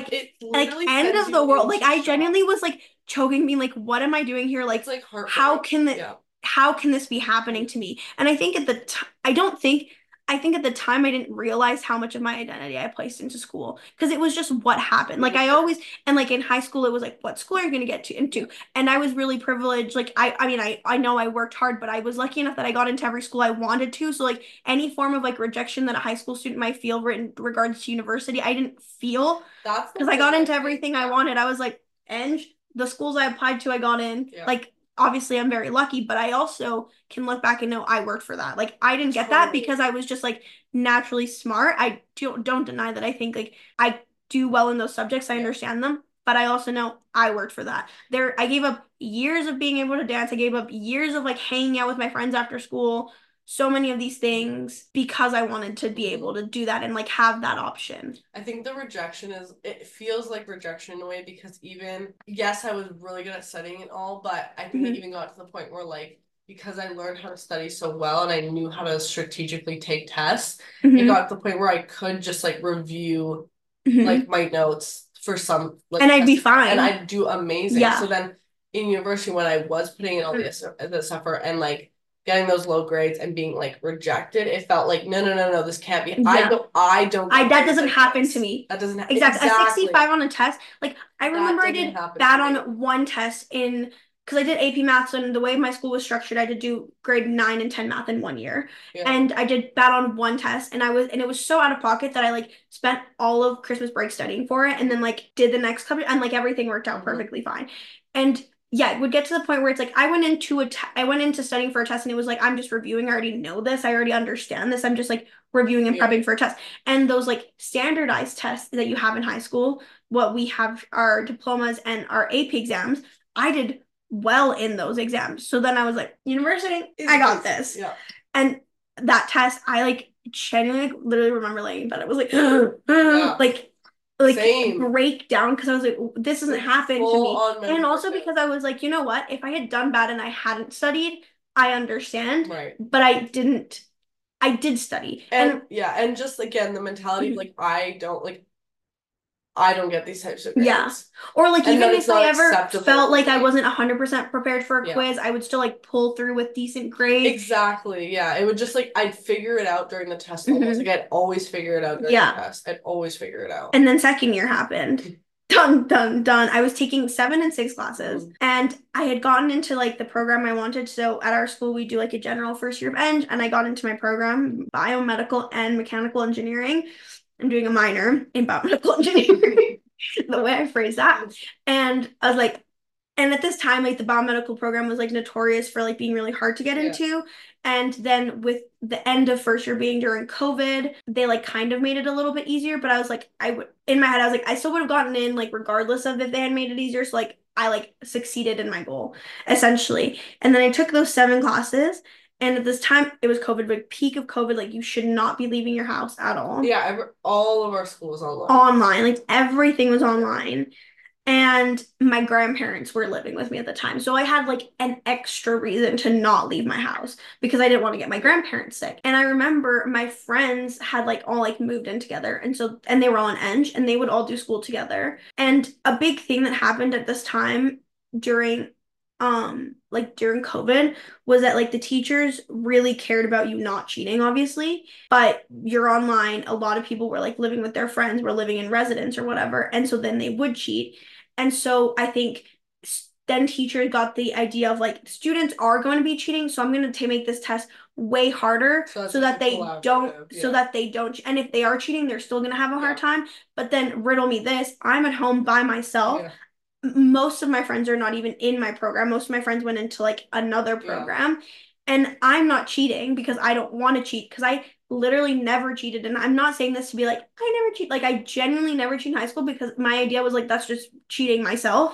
end of the world. Like I genuinely was like choking, being like, what am I doing here? Like, it's like how can this be happening to me? And I think at the time, I think at the time I didn't realize how much of my identity I placed into school, because it was just what happened. Like I always, and like in high school, it was like, what school are you going to get into? And I was really privileged. Like I mean, I know I worked hard, but I was lucky enough that I got into every school I wanted to. So like any form of like rejection that a high school student might feel in regards to university, I didn't feel, because I got into everything I wanted. I was like, and the schools I applied to, I got in. Like, obviously I'm very lucky, but I also can look back and know I worked for that. Like I didn't get that because I was just like naturally smart. I don't deny that I think like I do well in those subjects. I understand them, but I also know I worked for that. I gave up years of being able to dance. I gave up years of like hanging out with my friends after school. So many of these things because I wanted to be able to do that and like have that option. I think the rejection it feels like rejection in a way, because even, yes, I was really good at studying and all, but I think it even got to the point where like, because I learned how to study so well and I knew how to strategically take tests, it got to the point where I could just like review like my notes for some like, and I'd be fine and I'd do amazing. So then in university, when I was putting in all this effort and like getting those low grades and being like rejected, it felt like no, this can't be. I don't. That doesn't happen to me. That doesn't exactly. A 65 on a test. Like I remember I did bad on one test because I did AP maths, and the way my school was structured, I did do grade 9 and 10 math in 1 year. And I did bad on one test, and it was so out of pocket that I like spent all of Christmas break studying for it, and then like did the next couple, and like everything worked out perfectly fine. And it would get to the point where it's like I went into studying for a test, and it was like, I'm just reviewing. I already know this. I already understand this. I'm just like reviewing and prepping for a test. And those like standardized tests that you have in high school, what we have our diplomas and our AP exams, I did well in those exams. So then I was like, university, I got this. And that test, I like genuinely literally remember laying in bed. I was like, break down, because I was like, this doesn't happen to me. And also because I was like, you know what? If I had done bad and I hadn't studied, I understand. But I didn't. I did study. And just again, the mentality of like, I don't get these types of grades. Or like, even if I ever felt like I wasn't 100% prepared for a quiz, I would still like pull through with decent grades. Exactly. Yeah. It would just like, I'd figure it out during the test almost. Like I'd always figure it out during the test. I'd always figure it out. And then second year happened. Done. I was taking 7 and 6 classes, and I had gotten into like the program I wanted. So at our school, we do like a general first year of Eng, and I got into my program, biomedical and mechanical engineering. I'm doing a minor in biomedical engineering, the way I phrase that. And I was like, and at this time, like the biomedical program was like notorious for like being really hard to get into. And then with the end of first year being during COVID, they like kind of made it a little bit easier. But I was like, in my head, I was like, I still would have gotten in like regardless of if they had made it easier. So like I like succeeded in my goal essentially. And then I took those 7 classes. And at this time, it was COVID, like peak of COVID, like you should not be leaving your house at all. All of our school was online. Online, like everything was online. And my grandparents were living with me at the time. So I had like an extra reason to not leave my house, because I didn't want to get my grandparents sick. And I remember my friends had like all like moved in together. And they were all in Eng, and they would all do school together. And a big thing that happened at this time during COVID was that like the teachers really cared about you not cheating, obviously, but you're online. A lot of people were like living with their friends, were living in residence or whatever, and so then they would cheat. And so I think then teachers got the idea of like, students are going to be cheating, so I'm going to make this test way harder so that they don't, and if they are cheating, they're still going to have a hard time. But then riddle me this, I'm at home by myself. most of my friends are not even in my program. Most of my friends went into like another program. And I'm not cheating because I don't want to cheat because I literally never cheated. And I'm not saying this to be like, I never cheat. Like I genuinely never cheat in high school because my idea was like, that's just cheating myself.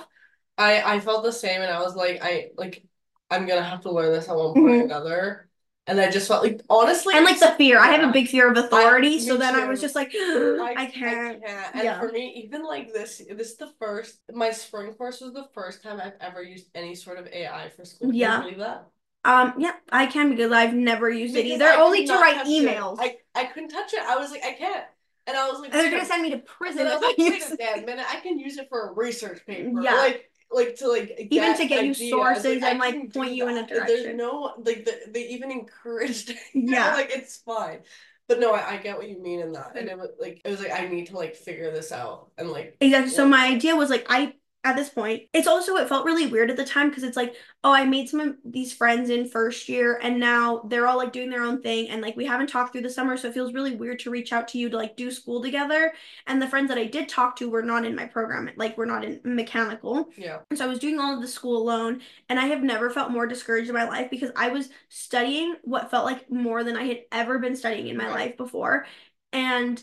I felt the same, and I was like, I'm gonna have to learn this at one point or another. And I just felt like, honestly, and like the fear. I have a big fear of authority, me so then I too. was just like, I I can't. can't. And for me, even like this is the first, my spring course was the first time I've ever used any sort of AI for school. Can you believe that? Yeah, I can because I've never used it Because either. I could Only to not write touch it. emails. I couldn't touch it. I was like, I can't. And I was like, And they're gonna send me to prison then I if was I like, wait use a damn minute, I can use it for a research paper. Yeah. Like to like Even to get get you ideas. sources Like, and I like can point do you in a that. There's direction. no like they even encouraged it. Yeah. Like it's fine. But no, I get what you mean in that. And it was like I need to like figure this out and like Exactly. So my idea was like I at this point, it's also it felt really weird at the time because it's like, oh, I made some of these friends in first year and now they're all like doing their own thing and like we haven't talked through the summer, so it feels really weird to reach out to you to like do school together. And the friends that I did talk to were not in my program, like we're not in mechanical. Yeah. And so I was doing all of the school alone and I have never felt more discouraged in my life because I was studying what felt like more than I had ever been studying in my life before. And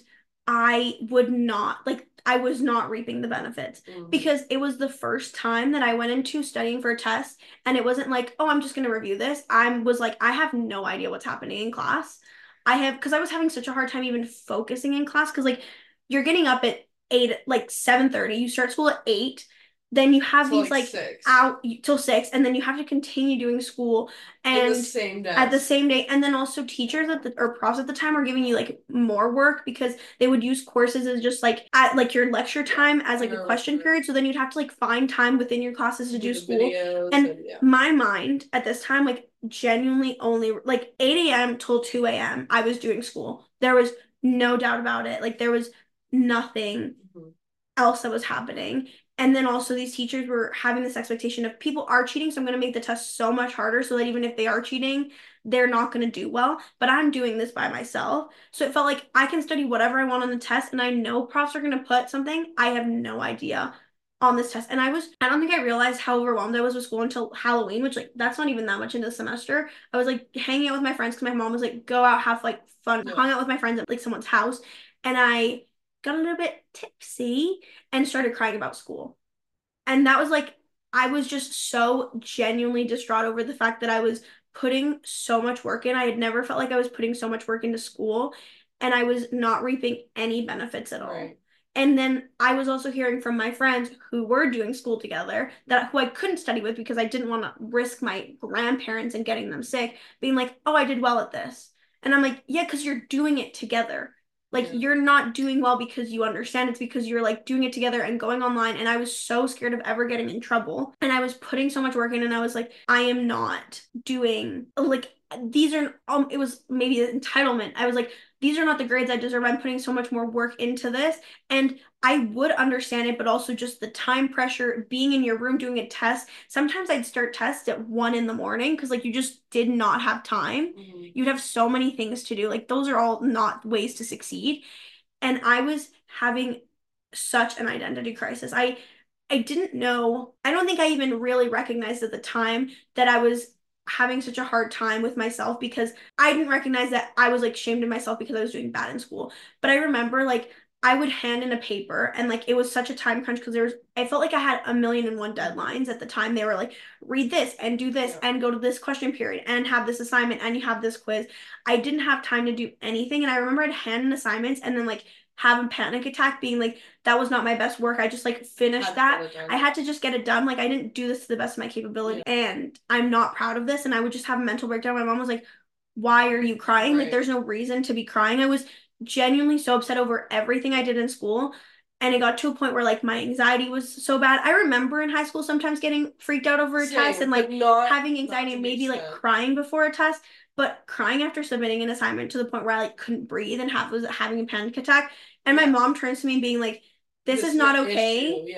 I would not like I was not reaping the benefits because it was the first time that I went into studying for a test and it wasn't like, oh, I'm just going to review this. I was like, I have no idea what's happening in class. I have because I was having such a hard time even focusing in class because like you're getting up at 8 like 7:30, you start school at 8, then you have these like 6. out till 6 and then you have to continue doing school and at the same day and then also teachers at the or profs at the time are giving you like more work because they would use courses as just like at like your lecture time as like a question period, so then you'd have to like find time within your classes to do school and my mind at this time like genuinely only like 8 a.m. till 2 a.m. I was doing school. There was no doubt about it. Like there was nothing else that was happening. And then also these teachers were having this expectation of people are cheating, so I'm going to make the test so much harder so that even if they are cheating, they're not going to do well. But I'm doing this by myself. So it felt like I can study whatever I want on the test, and I know profs are going to put something I have no idea on this test. And I don't think I realized how overwhelmed I was with school until Halloween, which like that's not even that much into the semester. I was like hanging out with my friends because my mom was like, go out, have like fun, hung out with my friends at like someone's house. And I got a little bit tipsy and started crying about school. And that was like, I was just so genuinely distraught over the fact that I was putting so much work in. I had never felt like I was putting so much work into school and I was not reaping any benefits at all. And then I was also hearing from my friends who were doing school together that who I couldn't study with because I didn't want to risk my grandparents and getting them sick, being like, "Oh, I did well at this." And I'm like, "Yeah, because you're doing it together. Like you're not doing well because you understand. It's because you're like doing it together and going online." And I was so scared of ever getting in trouble. And I was putting so much work in and I was like, I am not doing like these are it was maybe an entitlement. I was like, these are not the grades I deserve. I'm putting so much more work into this. And I would understand it, but also just the time pressure, being in your room doing a test. Sometimes I'd start tests at 1 in the morning because like you just did not have time. You'd have so many things to do. Like those are all not ways to succeed. And I was having such an identity crisis. I didn't know, I don't think I even really recognized at the time that I was having such a hard time with myself because I didn't recognize that I was like shamed of myself because I was doing bad in school. But I remember like I would hand in a paper and like it was such a time crunch because I felt like I had a million and one deadlines at the time. They were like, read this and do this and go to this question period and have this assignment and you have this quiz. I didn't have time to do anything. And I remember I'd hand in assignments and then like have a panic attack being like, that was not my best work. I just like finished that. I had to just get it done. Like I didn't do this to the best of my capability and I'm not proud of this. And I would just have a mental breakdown. My mom was like, why are you crying? Like there's no reason to be crying. I was genuinely so upset over everything I did in school. And it got to a point where like my anxiety was so bad. I remember in high school sometimes getting freaked out over a test and like having anxiety and maybe like crying before a test, but crying after submitting an assignment to the point where I like couldn't breathe and was having a panic attack. And my mom turns to me being like, this is not okay.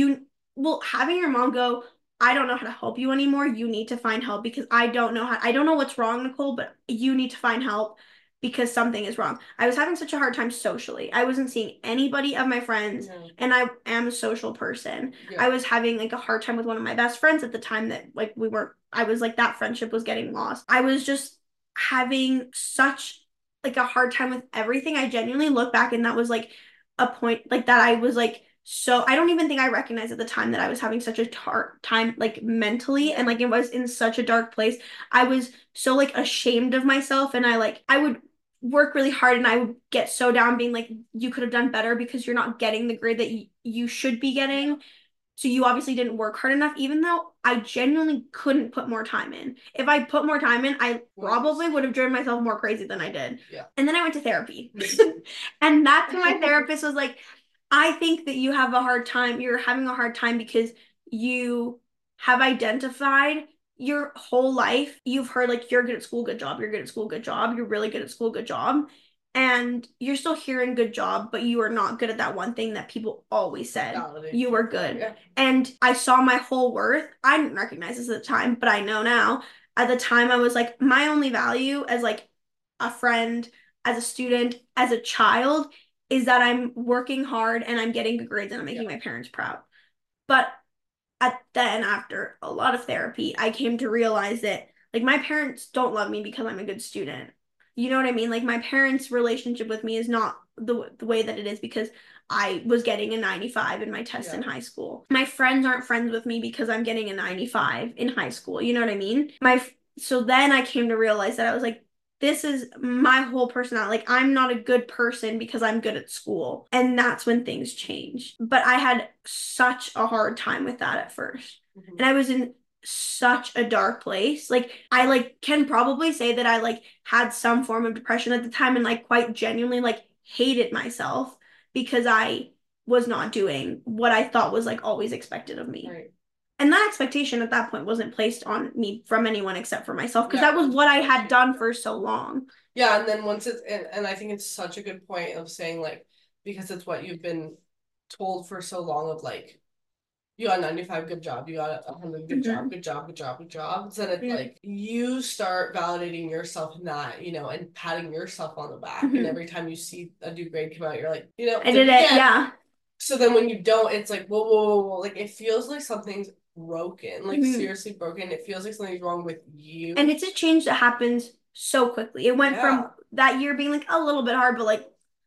Having your mom go, I don't know how to help you anymore. You need to find help because I don't know what's wrong, Nicole, but you need to find help. because something is wrong. I was having such a hard time socially. I wasn't seeing anybody of my friends, and I am a social person. I was having like a hard time with one of my best friends at the time that like I was like that friendship was getting lost. I was just having such like a hard time with everything. I genuinely look back and that was like a point like that I was like so I don't even think I recognized at the time that I was having such a hard time like mentally and like it was in such a dark place. I was so like ashamed of myself and I would work really hard and I would get so down being like you could have done better because you're not getting the grade that you should be getting. So you obviously didn't work hard enough, even though I genuinely couldn't put more time in. If I put more time in, I probably would have driven myself more crazy than I did. Yeah. And then I went to therapy. And that's when my therapist was like, I think that you have a hard time. You're having a hard time because you have identified your whole life. You've heard like, you're good at school, good job. You're good at school, good job. You're really good at school, good job. And you're still hearing good job, but you are not good at that one thing that people always said you were good. Yeah. And I saw my whole worth. I didn't recognize this at the time, but I know now. At the time, I was like, my only value as like a friend, as a student, as a child is that I'm working hard and I'm getting good grades and I'm making my parents proud. But then after a lot of therapy, I came to realize that like my parents don't love me because I'm a good student. You know what I mean? Like my parents' relationship with me is not the way that it is because I was getting a 95 in my test in high school. My friends aren't friends with me because I'm getting a 95 in high school. You know what I mean? So then I came to realize that I was like, this is my whole personality. Like, I'm not a good person because I'm good at school. And that's when things changed. But I had such a hard time with that at first. Mm-hmm. And I was in such a dark place. Like, I like can probably say that I like had some form of depression at the time and like quite genuinely like hated myself because I was not doing what I thought was like always expected of me. Right. And that expectation at that point wasn't placed on me from anyone except for myself because that was what I had done for so long. Yeah, and then once it's and I think it's such a good point of saying like because it's what you've been told for so long of like you got a 95, good job, you got a 100, good job, good job, good job, good job. So then it's like you start validating yourself in that, you know, and patting yourself on the back. And every time you see a new grade come out, you're like, you know, I did it, yeah. So then when you don't, it's like, whoa, whoa, whoa, whoa. Like it feels like something's broken, like seriously broken. It feels like something's wrong with you. And it's a change that happens so quickly. It went from that year being like a little bit hard, but like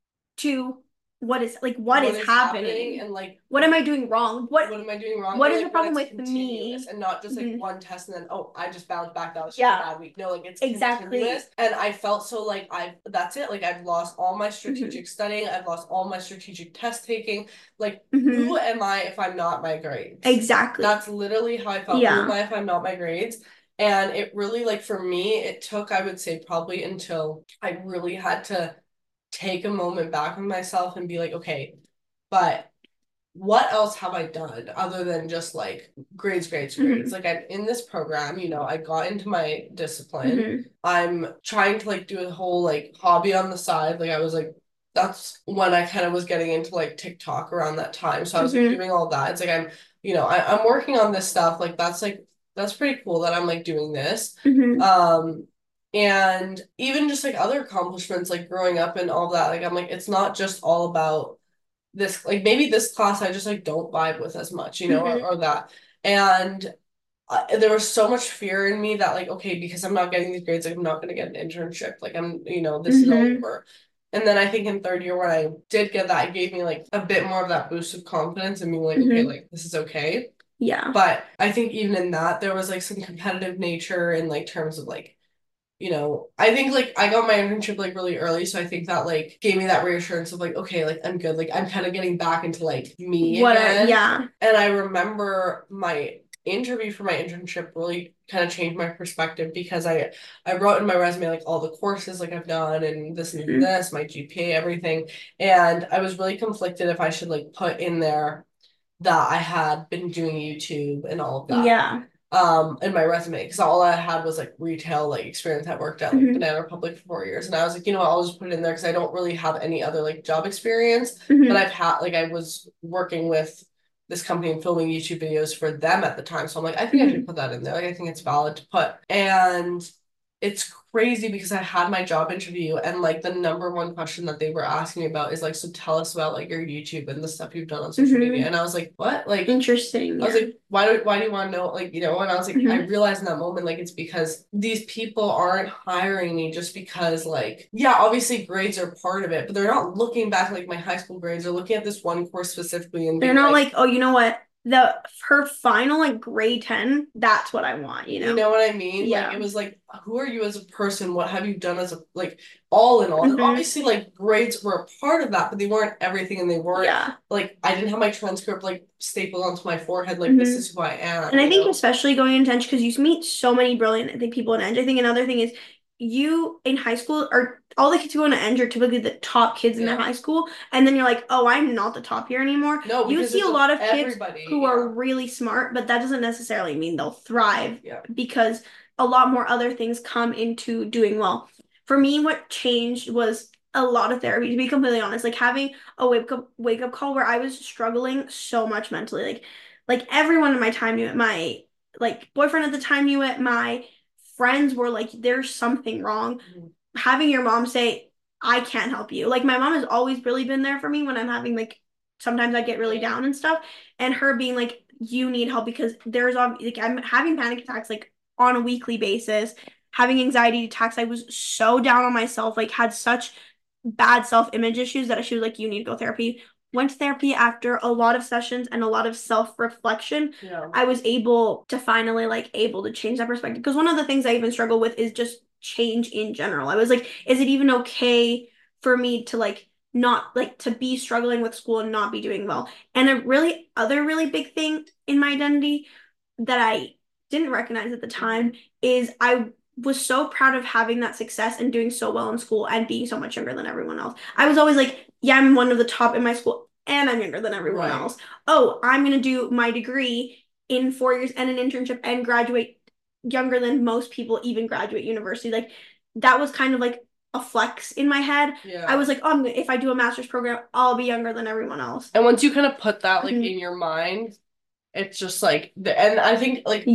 to what is happening and like what am I doing wrong? What am I doing wrong? What is the problem with me? And not just like one test and then I just bounced back. That was just a bad week. No, like it's continuous. And I felt so like that's it. Like I've lost all my strategic studying. I've lost all my strategic test taking. Like who am I if I'm not my grades? Exactly. That's literally how I felt. Who am I if I'm not my grades? And it really like for me, it took I would say probably until I really had to take a moment back with myself and be like, okay, but what else have I done other than just like grades? Like I'm in this program, you know, I got into my discipline. I'm trying to like do a whole like hobby on the side. Like I was like, that's when I kind of was getting into like TikTok around that time. So I was like doing all that. It's like you know, I'm working on this stuff. Like that's pretty cool that I'm like doing this. And even just like other accomplishments, like growing up and all that, like I'm like, it's not just all about this, like maybe this class I just like don't vibe with as much, you know, or that. And there was so much fear in me that like, okay, because I'm not getting these grades, like I'm not going to get an internship. Like I'm, you know, this is over. And then I think in third year when I did get that, it gave me like a bit more of that boost of confidence and being like, okay, like this is okay. Yeah. But I think even in that, there was like some competitive nature in like terms of like, you know, I think like I got my internship like really early, so I think that like gave me that reassurance of like, okay, like I'm good, like I'm kind of getting back into like me again. And I remember my interview for my internship really kind of changed my perspective because I wrote in my resume like all the courses like I've done and this and this, my GPA, everything, and I was really conflicted if I should like put in there that I had been doing YouTube and all of that. Yeah. In my resume because all I had was like retail like experience. I worked at like Banana Republic for 4 years and I was like, you know what, I'll just put it in there because I don't really have any other like job experience, but I've had like I was working with this company and filming YouTube videos for them at the time, so I'm like, I think I should put that in there. Like I think it's valid to put. And it's crazy because I had my job interview and like the number one question that they were asking me about is like, so tell us about like your YouTube and the stuff you've done on social media. And I was like, what? Like, interesting. I was like, why do you want to know? Like, and I was like, I realized in that moment, like, it's because these people aren't hiring me just because, like, yeah, obviously grades are part of it, but they're not looking back like my high school grades. They're looking at this one course specifically and they're not like, oh, you know what? Her final like grade 10, that's what I want, you know? You know what I mean? Yeah. Like, it was like, who are you as a person? What have you done as a, like, all in all? Obviously, like, grades were a part of that, but they weren't everything, and they weren't, like, I didn't have my transcript, like, stapled onto my forehead, like, this is who I am. And I think especially going into Eng, because you meet so many brilliant, I think, people in Eng. I think another thing is you in high school, or all the kids who go into Eng are typically the top kids in their high school, and then you're like, oh, I'm not the top here anymore. No, you see a lot of kids who are really smart, but that doesn't necessarily mean they'll thrive because a lot more other things come into doing well. For me, what changed was a lot of therapy, to be completely honest, like having a wake up call where I was struggling so much mentally. Like everyone in my time knew it. My like boyfriend at the time knew it. My friends were like, there's something wrong. Having your mom say, I can't help you. Like my mom has always really been there for me when I'm having like, sometimes I get really down and stuff. And her being like, you need help because there's like I'm having panic attacks like on a weekly basis, having anxiety attacks. I was so down on myself, like had such bad self-image issues that she was like, you need to go therapy. Went to therapy after a lot of sessions and a lot of self-reflection. I was able to finally like able to change that perspective. Because one of the things I even struggle with is just change in general. I was like, is it even okay for me to like not like to be struggling with school and not be doing well? And a really other really big thing in my identity that I didn't recognize at the time is I was so proud of having that success and doing so well in school and being so much younger than everyone else. I was always like, yeah, I'm one of the top in my school and I'm younger than everyone else. Oh, I'm going to do my degree in 4 years and an internship and graduate younger than most people even graduate university. Like that was kind of like a flex in my head. I was like, oh, if I do a master's program, I'll be younger than everyone else. And once you kind of put that like in your mind, it's just like, and I think like,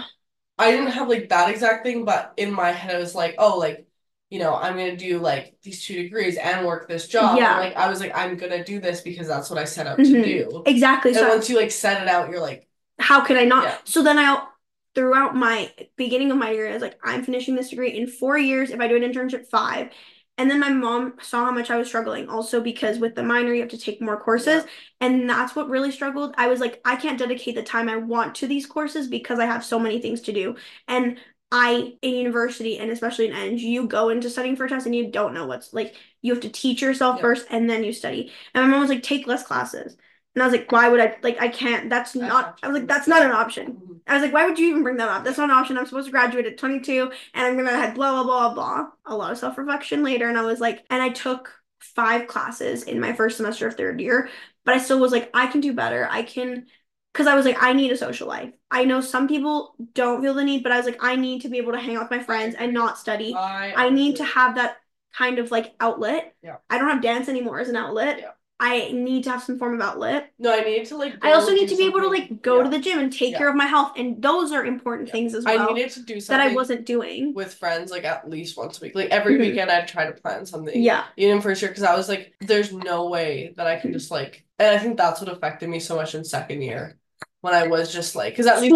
I didn't have like that exact thing, but in my head, I was like, oh, like, you know, I'm gonna do like these 2 degrees and work this job. And, like, I was like, I'm gonna do this because that's what I set out to do. Exactly. And so once you like set it out, you're like, how can I not? So then throughout my beginning of my year, I was like, I'm finishing this degree in 4 years. If I do an internship, 5. And then my mom saw how much I was struggling also because with the minor, you have to take more courses. And that's what really struggled. I was like, I can't dedicate the time I want to these courses because I have so many things to do. And in university and especially in Eng, you go into studying for a test and you don't know what's like, you have to teach yourself first and then you study. And my mom was like, take less classes. And I was like, why would I, like, I can't, that's not, I was like, that's not an option. I was like, why would you even bring that up? That's not an option. I'm supposed to graduate at 22 and I'm going to have blah, blah, blah, blah. A lot of self-reflection later. And I was like, and I took 5 classes in my first semester of 3rd year, but I still was like, I can do better. Because I was like, I need a social life. I know some people don't feel the need, but I was like, I need to be able to hang out with my friends and not study. I need to have that kind of like outlet. I don't have dance anymore as an outlet. I need to have some form of outlet. No, I need to like. I also need to be able to like go to the gym and take care of my health, and those are important things as well. I needed to do something that I wasn't doing with friends like at least once a week. Like every weekend, I'd try to plan something. Even for sure, because I was like, there's no way that I can just like, and I think that's what affected me so much in 2nd year when I was just like, because at least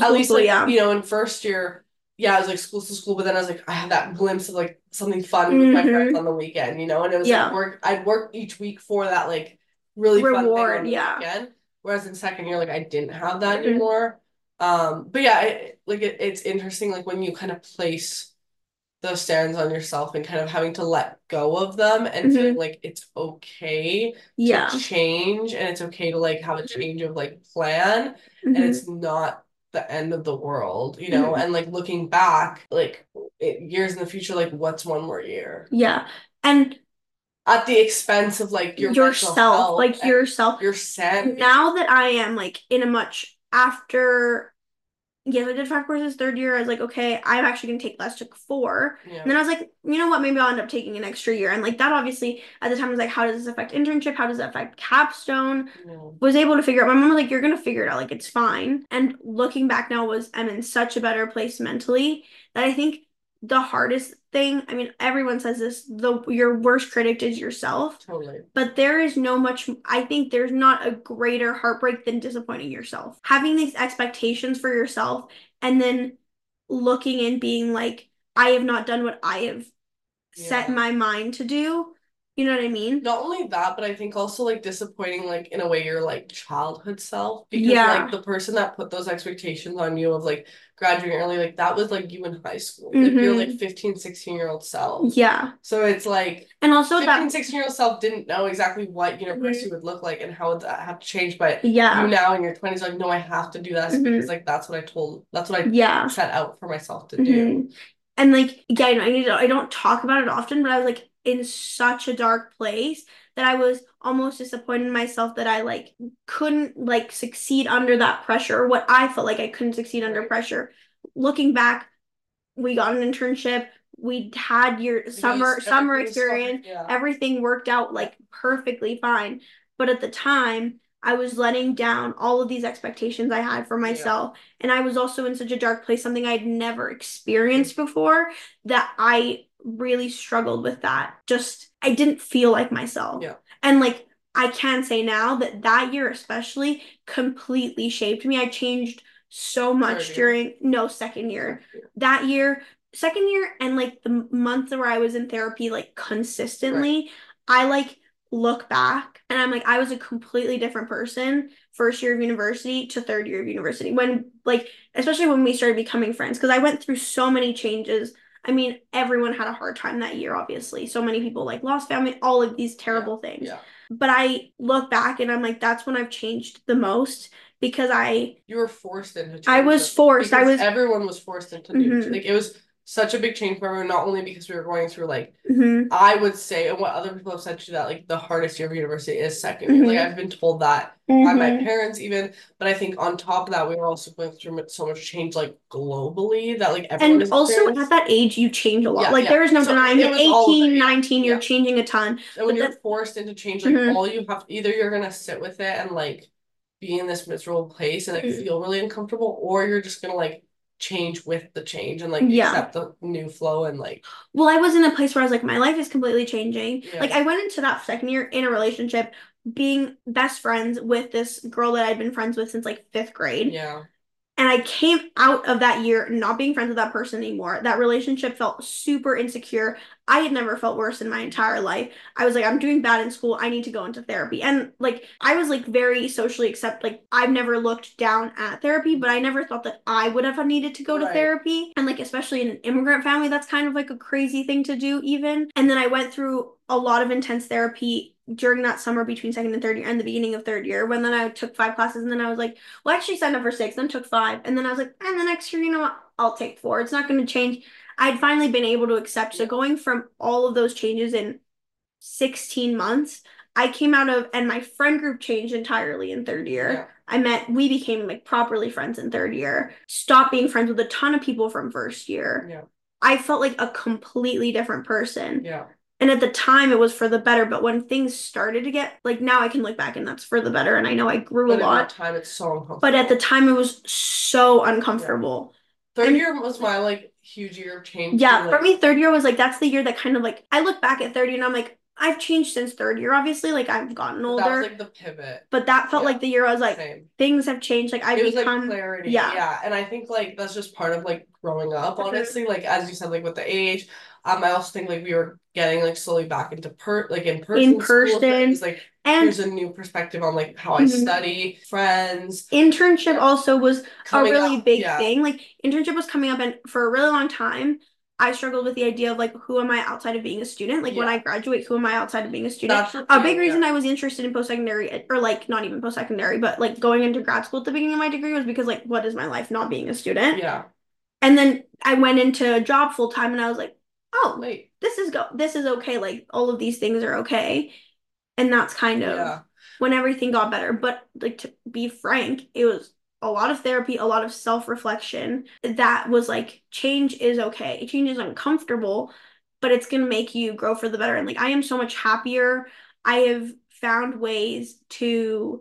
you know, in 1st year. I was like school to school, but then I was like, I had that glimpse of like something fun with my friends on the weekend, you know, and it was like I'd work each week for that like really reward, fun thing on the weekend. Whereas in 2nd year, like I didn't have that anymore. But it's interesting, like when you kind of place those standards on yourself and kind of having to let go of them and feeling like it's okay to change and it's okay to like have a change of like plan and it's not the end of the world, you know, and like looking back, like years in the future, like what's one more year? And at the expense of like yourself, like yourself, your sanity. Now that I am like in a much after. I did 5 courses 3rd year. I was like, okay, I'm actually gonna take less, took 4. And then I was like, you know what, maybe I'll end up taking an extra year. And like that obviously at the time was like, how does this affect internship? How does it affect capstone? Was able to figure out. My mom was like, you're gonna figure it out, like it's fine. And looking back now I'm in such a better place mentally that I think the hardest thing, I mean, everyone says this, your worst critic is yourself. Totally. But there is no much, I think there's not a greater heartbreak than disappointing yourself. Having these expectations for yourself and then looking and being like, I have not done what I have set my mind to do. You know what I mean? Not only that, but I think also like disappointing, like in a way, your like childhood self, because like the person that put those expectations on you of like graduating early, like that was like you in high school, like you're like 15, 16-year-old self. Yeah. So it's like, and also 15, 16-year-old self didn't know exactly what university would look like and how would that have to change, but you now in your 20s like, no, I have to do this because like that's what I set out for myself to do. And like, yeah, I don't talk about it often, but I was like in such a dark place that I was almost disappointed in myself that I like couldn't like succeed under that pressure, or what I felt like I couldn't succeed under pressure. Looking back, we got an internship, we had your summer experience, everything worked out like perfectly fine. But at the time, I was letting down all of these expectations I had for myself. And I was also in such a dark place, something I'd never experienced before, that I really struggled with that. Just, I didn't feel like myself. And like, I can say now that that year especially completely shaped me. I changed so much during second year. That year, second year, and like the month where I was in therapy, like consistently, I like look back and I'm like, I was a completely different person first year of university to third year of university. When like, especially when we started becoming friends, because I went through so many changes. I mean, everyone had a hard time that year, obviously. So many people like lost family, all of these terrible things. But I look back and I'm like, that's when I've changed the most, because you were forced into change. I was forced. Everyone was forced into new. Like it was such a big change for everyone, not only because we were going through like I would say, and what other people have said to that, like the hardest year of university is second year. Like I've been told that by my parents even, but I think on top of that, we were also going through so much change like globally that like everyone and also at that age you change a lot. There is no denying it. 18, 19, you're changing a ton. And when you're forced into change, like all you have, either you're gonna sit with it and like be in this miserable place and like feel really uncomfortable, or you're just gonna like change with the change and like accept the new flow and like. Well, I was in a place where I was like, my life is completely changing. Like I went into that second year in a relationship, being best friends with this girl that I'd been friends with since like fifth grade. And I came out of that year not being friends with that person anymore. That relationship felt super insecure. I had never felt worse in my entire life. I was like, I'm doing bad in school. I need to go into therapy. And like, I was like very socially like, I've never looked down at therapy, but I never thought that I would have needed to go to therapy. And like, especially in an immigrant family, that's kind of like a crazy thing to do even. And then I went through a lot of intense therapy during that summer between second and third year and the beginning of third year, when then I took 5 classes and then I was like, well, I actually signed up for 6, then took 5. And then I was like, and the next year, you know what? I'll take 4. It's not going to change. I'd finally been able to accept. So going from all of those changes in 16 months, I came out of, and my friend group changed entirely in third year. We became like properly friends in third year, stopped being friends with a ton of people from first year. I felt like a completely different person. And at the time it was for the better, but when things started to get like, now I can look back and that's for the better, and I know I grew a lot. At the time it's so uncomfortable. But at the time it was so uncomfortable. Third year was my like huge year of change. For me, third year was like, that's the year that kind of like, I look back at third year and I'm like, I've changed since third year, obviously. Like I've gotten older. That was like the pivot. But that felt like the year I was like, things have changed. Like I've become like clarity. And I think like that's just part of like growing up, honestly. Like as you said, like with the age. I also think like we were getting like slowly back into in-person school things. Like and here's a new perspective on like how I study, friends. Internship also was a really big thing. Like internship was coming up, and for a really long time I struggled with the idea of like, who am I outside of being a student? Like when I graduate, who am I outside of being a student? A big reason I was interested in post-secondary, or like not even post-secondary, but like going into grad school at the beginning of my degree, was because like, what is my life not being a student? And then I went into a job full time and I was like, oh, wait, this is okay. Like all of these things are okay. And that's kind of when everything got better. But like, to be frank, it was a lot of therapy, a lot of self-reflection that was like, change is okay. Change is uncomfortable, but it's going to make you grow for the better. And like, I am so much happier. I have found ways to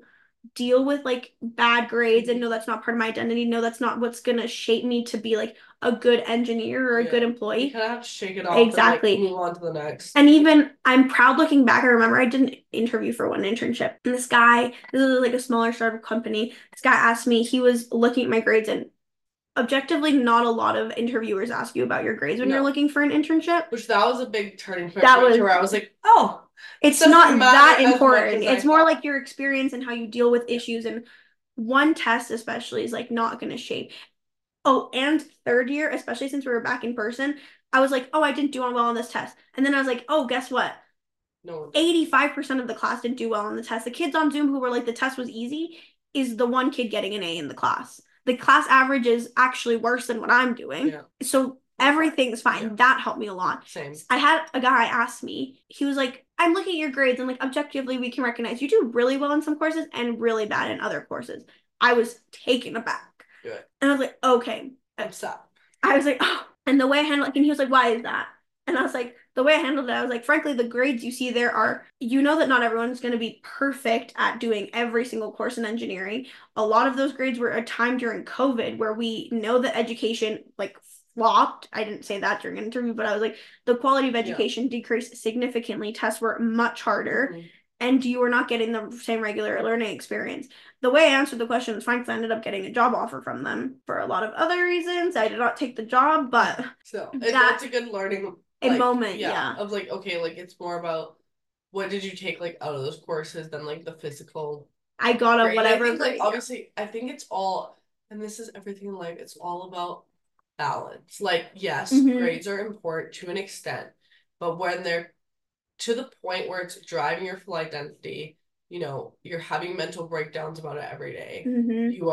deal with like bad grades and no, that's not part of my identity. No, that's not what's gonna shape me to be like a good engineer or a good employee. You kind of have to shake it off exactly and like move on to the next. And even I'm proud looking back. I remember I did an interview for one internship, and this was like a smaller startup company. This guy asked me, he was looking at my grades, and objectively, not a lot of interviewers ask you about your grades when you're looking for an internship. Which that was a big turning point for me, where I was like, oh, it's not that important. It's more like your experience and how you deal with issues. And one test especially is like not going to shape. Oh, and third year, especially since we were back in person, I was like, oh, I didn't do well on this test. And then I was like, oh, guess what? No, 85% of the class didn't do well on the test. The kids on Zoom who were like, the test was easy, is the one kid getting an A in the class. The class average is actually worse than what I'm doing. Yeah. So everything's fine. Yeah. That helped me a lot. Same. I had a guy ask me, he was like, I'm looking at your grades and like objectively we can recognize you do really well in some courses and really bad in other courses. I was taken aback. Good. And I was like, okay. Stop. I was like, oh. And the way I handled it, and he was like, why is that? And I was like, the way I handled it, I was like, frankly, the grades you see there are, you know that not everyone's going to be perfect at doing every single course in engineering. A lot of those grades were a time during COVID where we know that education like flopped. I didn't say that during an interview, but I was like, the quality of education decreased significantly. Tests were much harder. Mm-hmm. And you were not getting the same regular learning experience. The way I answered the question was fine because I ended up getting a job offer from them for a lot of other reasons. I did not take the job, but so that's a good learning moment. Of like, okay, like it's more about what did you take like out of those courses than like the physical. I got a whatever. I think, like, obviously, I think it's all, and this is everything in life. It's all about balance. Like, yes, grades are important to an extent, but when they're to the point where it's driving your full identity, you know, you're having mental breakdowns about it every day. You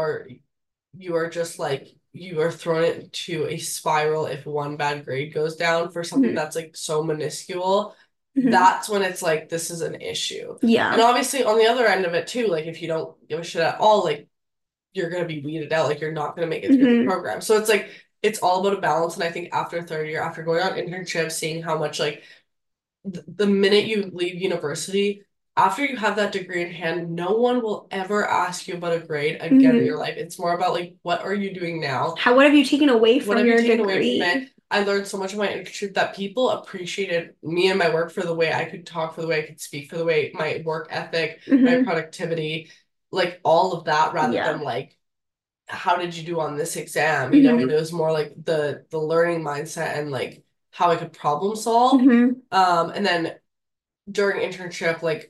are just like, you are thrown into a spiral if one bad grade goes down for something that's like so minuscule. That's when it's like, this is an issue. Yeah. And obviously on the other end of it too, like if you don't give a shit at all, like you're going to be weeded out. Like you're not going to make it through the program. So it's like, it's all about a balance. And I think after third year, after going on internships, seeing how much like the minute you leave university, after you have that degree in hand, no one will ever ask you about a grade again in your life. It's more about like, what are you doing now? What have you taken away from your degree? I learned so much in my internship that people appreciated me and my work for the way I could talk, for the way I could speak, for the way my work ethic, my productivity, like all of that, rather than like, how did you do on this exam? You know, it was more like the learning mindset and like how I could problem solve. And then during internship, like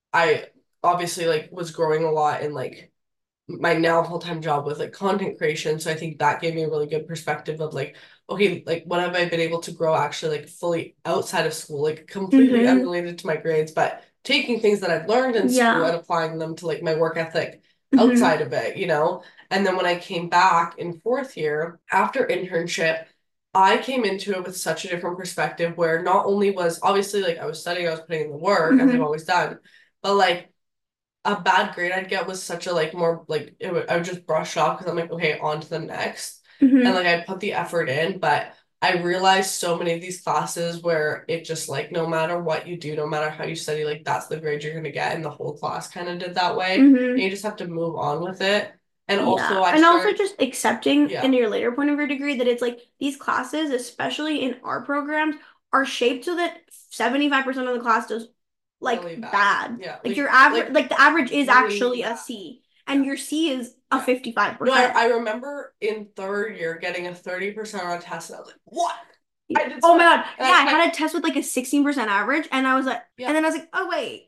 I obviously like was growing a lot in like my now full-time job with like content creation. So I think that gave me a really good perspective of like, okay, like what have I been able to grow actually like fully outside of school, like completely unrelated to my grades, but taking things that I've learned in school and applying them to like my work ethic outside of it, you know? And then when I came back in fourth year after internship, I came into it with such a different perspective where not only was obviously like I was studying, I was putting in the work as I've always done, but like a bad grade I'd get was such a like more like I would just brush off because I'm like, okay, on to the next. And like I put the effort in, but I realized so many of these classes where it just like no matter what you do, no matter how you study, like that's the grade you're gonna get, and the whole class kind of did that way. And you just have to move on with it. And also just accepting in your later point of your degree that it's like these classes, especially in our programs, are shaped so that 75% of the class does like really bad. Yeah. Like your average, like the average is really actually a C, and your C is a 55%. No, I remember in third year getting a 30% on a test, and I was like, what? Oh my God. Yeah, I had a test with like a 16% average, and I was like, and then I was like, oh wait.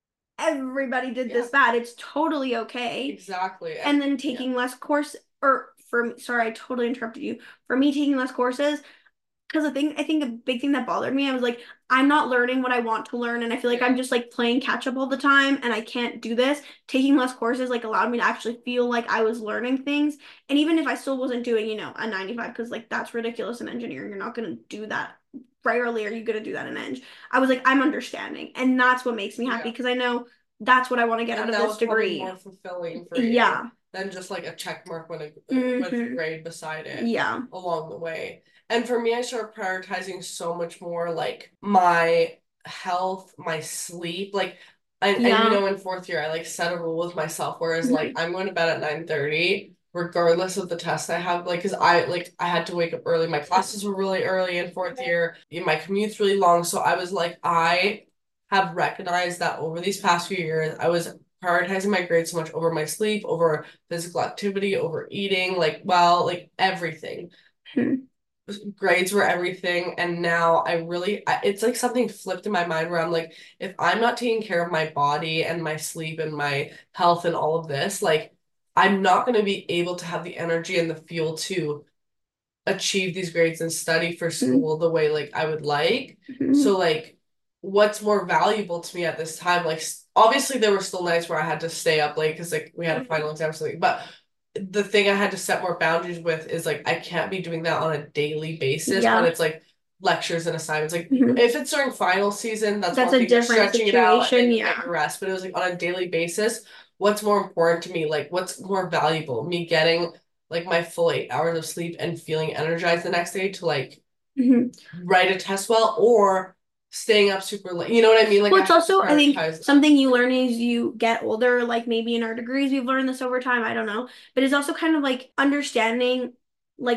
Everybody did this bad. It's totally okay. Exactly. And then taking less course, sorry, I totally interrupted you. For me, taking less courses, because I think a big thing that bothered me, I was like, I'm not learning what I want to learn, and I feel like I'm just like playing catch up all the time, and I can't do this. Taking less courses like allowed me to actually feel like I was learning things, and even if I still wasn't doing, you know, a 95, because like that's ridiculous in engineering. You're not gonna do that. Rarely are you gonna do that in Eng. I was like, I'm understanding, and that's what makes me happy because I know that's what I want to get out of this degree. More fulfilling for you than just like a check mark with a grade beside it. Yeah, along the way. And for me, I started prioritizing so much more like my health, my sleep. Like And Yeah. you know, in fourth year, I like set a rule with myself, whereas like I'm going to bed at 9:30, regardless of the test I have. Like, cause I had to wake up early. My classes were really early in fourth year. My commute's really long. So I was like, I have recognized that over these past few years, I was prioritizing my grades so much over my sleep, over physical activity, over eating, like, well, like everything. Grades were everything, and now it's like something flipped in my mind where I'm like, if I'm not taking care of my body and my sleep and my health and all of this, like I'm not going to be able to have the energy and the fuel to achieve these grades and study for school the way like I would like. So like what's more valuable to me at this time? Like obviously there were still nights where I had to stay up late because like we had a final exam or something, but the thing I had to set more boundaries with is like I can't be doing that on a daily basis when it's like lectures and assignments. Like if it's during final season, that's one a thing, you're different stretching it out and situation. then you get your rest. But it was like on a daily basis, what's more important to me? Like what's more valuable? Me getting like my full 8 hours of sleep and feeling energized the next day to like write a test well, or staying up super late. You know what I mean? Like, Well, it's also, I think, prioritize. something you learn as you get older, like maybe in our degrees, we've learned this over time. I don't know. But it's also kind of like understanding, like,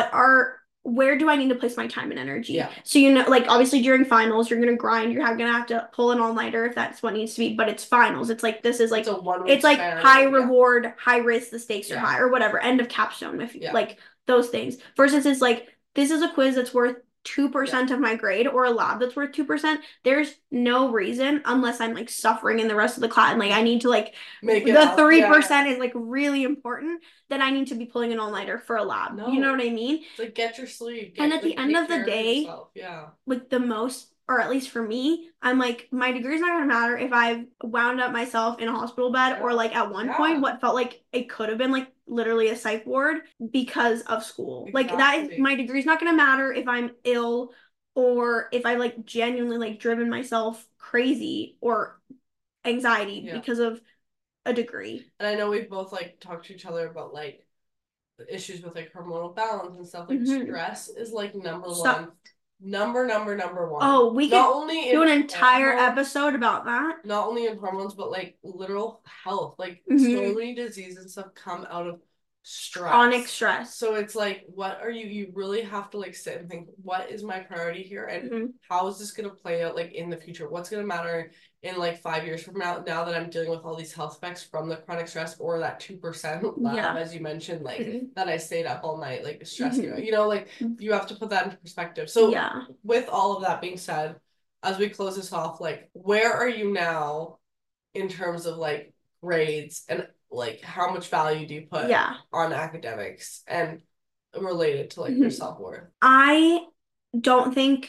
where do I need to place my time and energy? Yeah. So, you know, like, obviously during finals, you're going to grind. You're going to have to pull an all-nighter if that's what needs to be. But it's finals. It's like, this is like, it's like high reward, high risk, the stakes are high, or whatever. End of capstone, if like those things. Versus it's like, this is a quiz that's worth 2% of my grade, or a lab that's worth 2%. There's no reason, unless I'm like suffering in the rest of the class and like I need to like make the 3% is like really important, then I need to be pulling an all-nighter for a lab. You know what I mean? It's like get your sleep. And at the end of the day, like the most, or at least for me, I'm like, my degree's not gonna matter if I've wound up myself in a hospital bed or like at one point what felt like it could have been like literally a psych ward because of school. Like that is, my degree's not gonna matter if I'm ill or if I like genuinely like driven myself crazy or anxiety because of a degree. And I know we've both like talked to each other about like the issues with like hormonal balance and stuff. Like stress is like number one. Number one. Oh, we could do an entire episode about that. Not only in hormones, but like literal health. Like so many diseases and stuff come out of stress. Chronic stress. So it's like, what are you really have to like sit and think, what is my priority here? And how is this gonna play out like in the future? What's gonna matter in like 5 years from now that I'm dealing with all these health effects from the chronic stress, or that 2% lab, as you mentioned, like that I stayed up all night, like stress, you know, like you have to put that into perspective. So with all of that being said, as we close this off, like where are you now in terms of like grades, and like how much value do you put on academics and related to like your self-worth? I don't think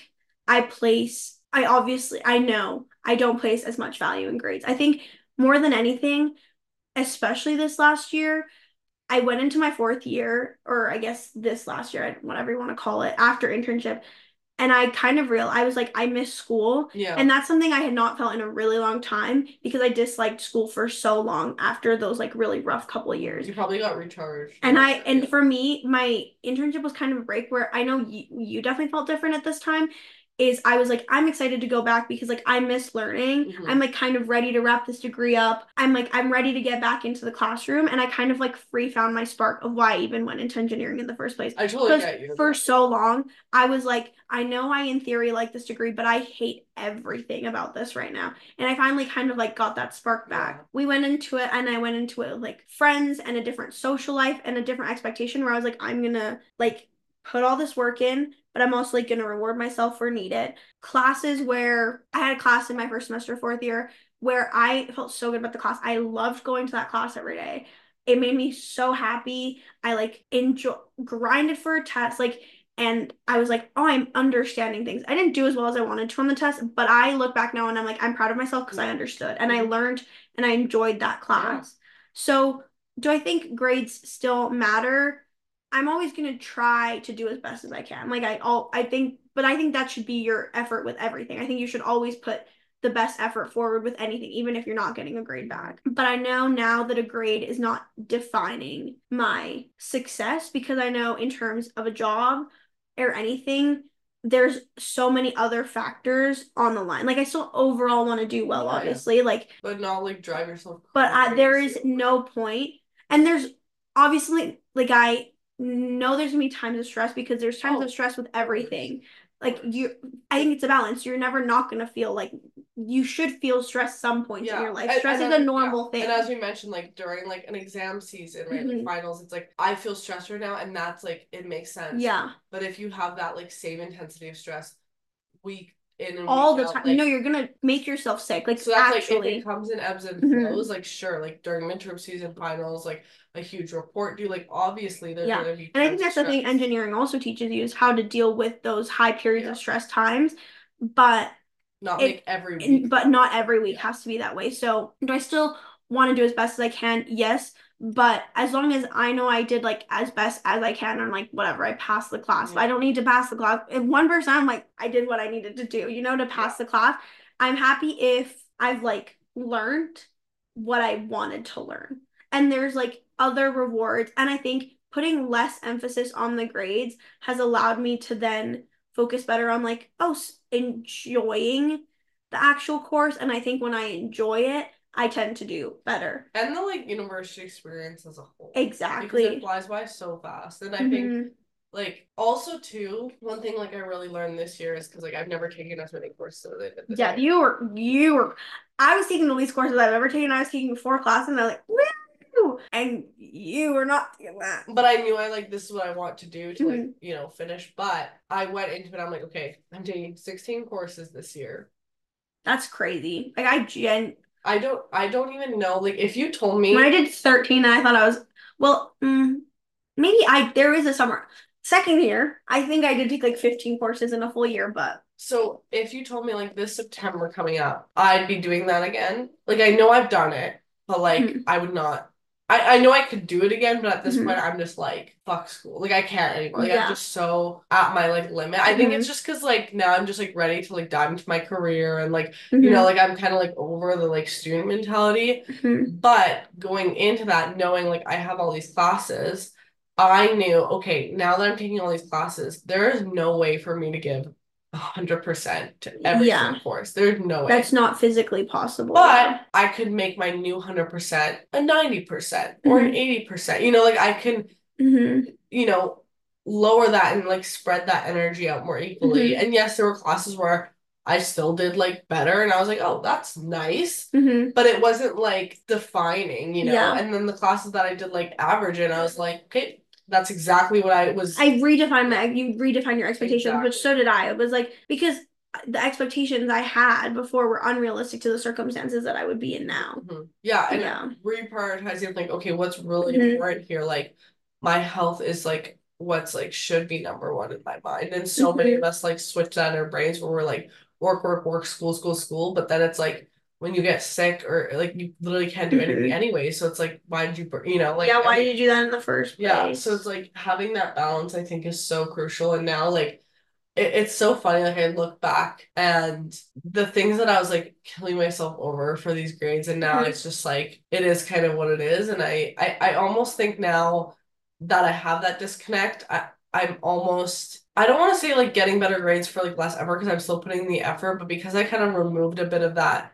I know I don't place as much value in grades. I think more than anything, especially this last year, I went into my fourth year, or I guess this last year, whatever you want to call it, after internship. And I kind of realized, I was like, I miss school. And that's something I had not felt in a really long time because I disliked school for so long after those like really rough couple of years. You probably got recharged. And for me, my internship was kind of a break where I know you definitely felt different at this time. Is I was like, I'm excited to go back because like I miss learning. I'm like kind of ready to wrap this degree up. I'm ready to get back into the classroom, and I kind of like found my spark of why I even went into engineering in the first place. I totally get you. For so long, I was like, I know I in theory like this degree, but I hate everything about this right now. And I finally kind of like got that spark back. We went into it, and I went into it with like friends and a different social life and a different expectation where I was like, I'm gonna like put all this work in, but I'm also like going to reward myself for needed. Classes where I had a class in my first semester, fourth year, where I felt so good about the class. I loved going to that class every day. It made me so happy. I like grinded for a test, like, and I was like, oh, I'm understanding things. I didn't do as well as I wanted to on the test, but I look back now and I'm like, I'm proud of myself because I understood and I learned and I enjoyed that class. So do I think grades still matter? I'm always going to try to do as best as I can. Like I think that should be your effort with everything. I think you should always put the best effort forward with anything, even if you're not getting a grade back. But I know now that a grade is not defining my success, because I know in terms of a job or anything, there's so many other factors on the line. Like I still overall want to do well, obviously. Like, but not like drive yourself but there is crazy. no point. And there's obviously like I know there's gonna be times of stress because there's times of stress with everything. Like I think it's a balance. You're never not gonna feel like you should feel stress some points in your life. Stress is a normal thing. And as we mentioned, like during like an exam season, right, like finals, it's like I feel stressed right now, and that's like it makes sense. Yeah. But if you have that like same intensity of stress week in and all week the out, time, like, you're gonna make yourself sick. Like so that's actually, like if it comes in ebbs and flows, like sure, like during midterm season, finals, like a huge report due, like obviously there's gonna be. And I think that's the thing engineering also teaches you is how to deal with those high periods of stress times, but not like every week. But not every week has to be that way. So do I still want to do as best as I can? Yes. But as long as I know I did like as best as I can and like whatever, I passed the class. But I don't need to pass the class. If 1%, I'm like, I did what I needed to do, to pass the class. I'm happy if I've like learned what I wanted to learn. And there's like other rewards. And I think putting less emphasis on the grades has allowed me to then focus better on like, oh, enjoying the actual course. And I think when I enjoy it, I tend to do better. And the like university experience as a whole. Exactly. Because it flies by so fast. And I think like also too, one thing like I really learned this year is because like I've never taken as many courses as I did this year. You were I was taking the least courses I've ever taken. I was taking 4 classes and I'm like, woo! And you were not doing that. But I knew this is what I want to do to like, finish. But I went into it, I'm like, okay, I'm taking 16 courses this year. That's crazy. Like I don't even know. Like if you told me when I did 13, I thought I was maybe there is a summer. Second year, I think I did take like 15 courses in a full year, but so if you told me like this September coming up, I'd be doing that again. Like I know I've done it, but like I would not. I know I could do it again, but at this point I'm just like, fuck school. Like I can't anymore. Like I'm just so at my like limit. I think it's just because like now I'm just like ready to like dive into my career and like like I'm kind of like over the like student mentality. But going into that, knowing like I have all these classes, I knew, okay, now that I'm taking all these classes, there is no way for me to give 100% to every single course. There's no way. That's not physically possible. But I could make my new 100% a 90% or an 80%. Like I can, lower that and like spread that energy out more equally. And yes, there were classes where I still did like better and I was like, oh, that's nice. But it wasn't like defining. And then the classes that I did like average in, I was like, okay, that's exactly what I was. You redefine your expectations, which so did I. It was like, because the expectations I had before were unrealistic to the circumstances that I would be in now. Yeah, and reprioritizing, like, okay, what's really important here? Like, my health is like what's like should be number one in my mind. And so many of us like switch that in our brains where we're like work, school. But then it's like when you get sick or like you literally can't do anything anyway. So it's like, why did you, like, yeah, why did you do that in the first place? Yeah. So it's like having that balance, I think, is so crucial. And now, like, it's so funny. Like, I look back and the things that I was like killing myself over for these grades, and now it's just like it is kind of what it is. And I almost think now that I have that disconnect, I'm almost, I don't want to say like getting better grades for like less effort because I'm still putting in the effort, but because I kind of removed a bit of that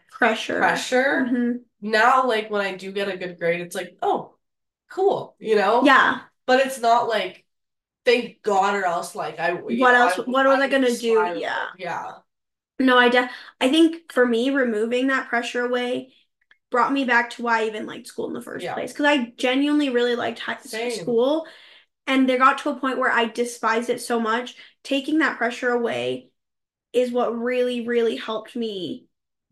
pressure, now like when I do get a good grade, it's like, oh, cool, Yeah. But it's not like, thank God, or else like what was I gonna do? Yeah. Yeah. No, I think for me, removing that pressure away brought me back to why I even liked school in the first place. Because I genuinely really liked school. And there got to a point where I despised it so much. Taking that pressure away is what really, really helped me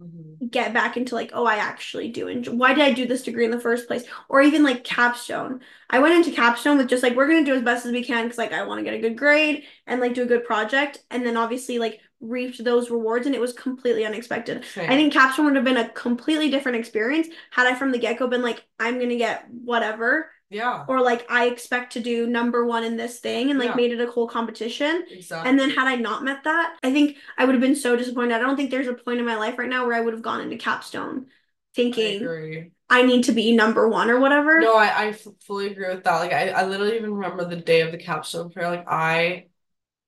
get back into like, oh, I actually do enjoy. Why did I do this degree in the first place? Or even like capstone. I went into capstone with just like, we're going to do as best as we can because like I want to get a good grade and like do a good project. And then obviously like reaped those rewards, and it was completely unexpected. I think capstone would have been a completely different experience had I from the get-go been like, I'm going to get whatever. Yeah. Or like I expect to do number one in this thing and like made it a whole competition. Exactly. And then had I not met that, I think I would have been so disappointed. I don't think there's a point in my life right now where I would have gone into capstone thinking I need to be number one or whatever. No, I fully agree with that. Like I literally even remember the day of the capstone fair. Like I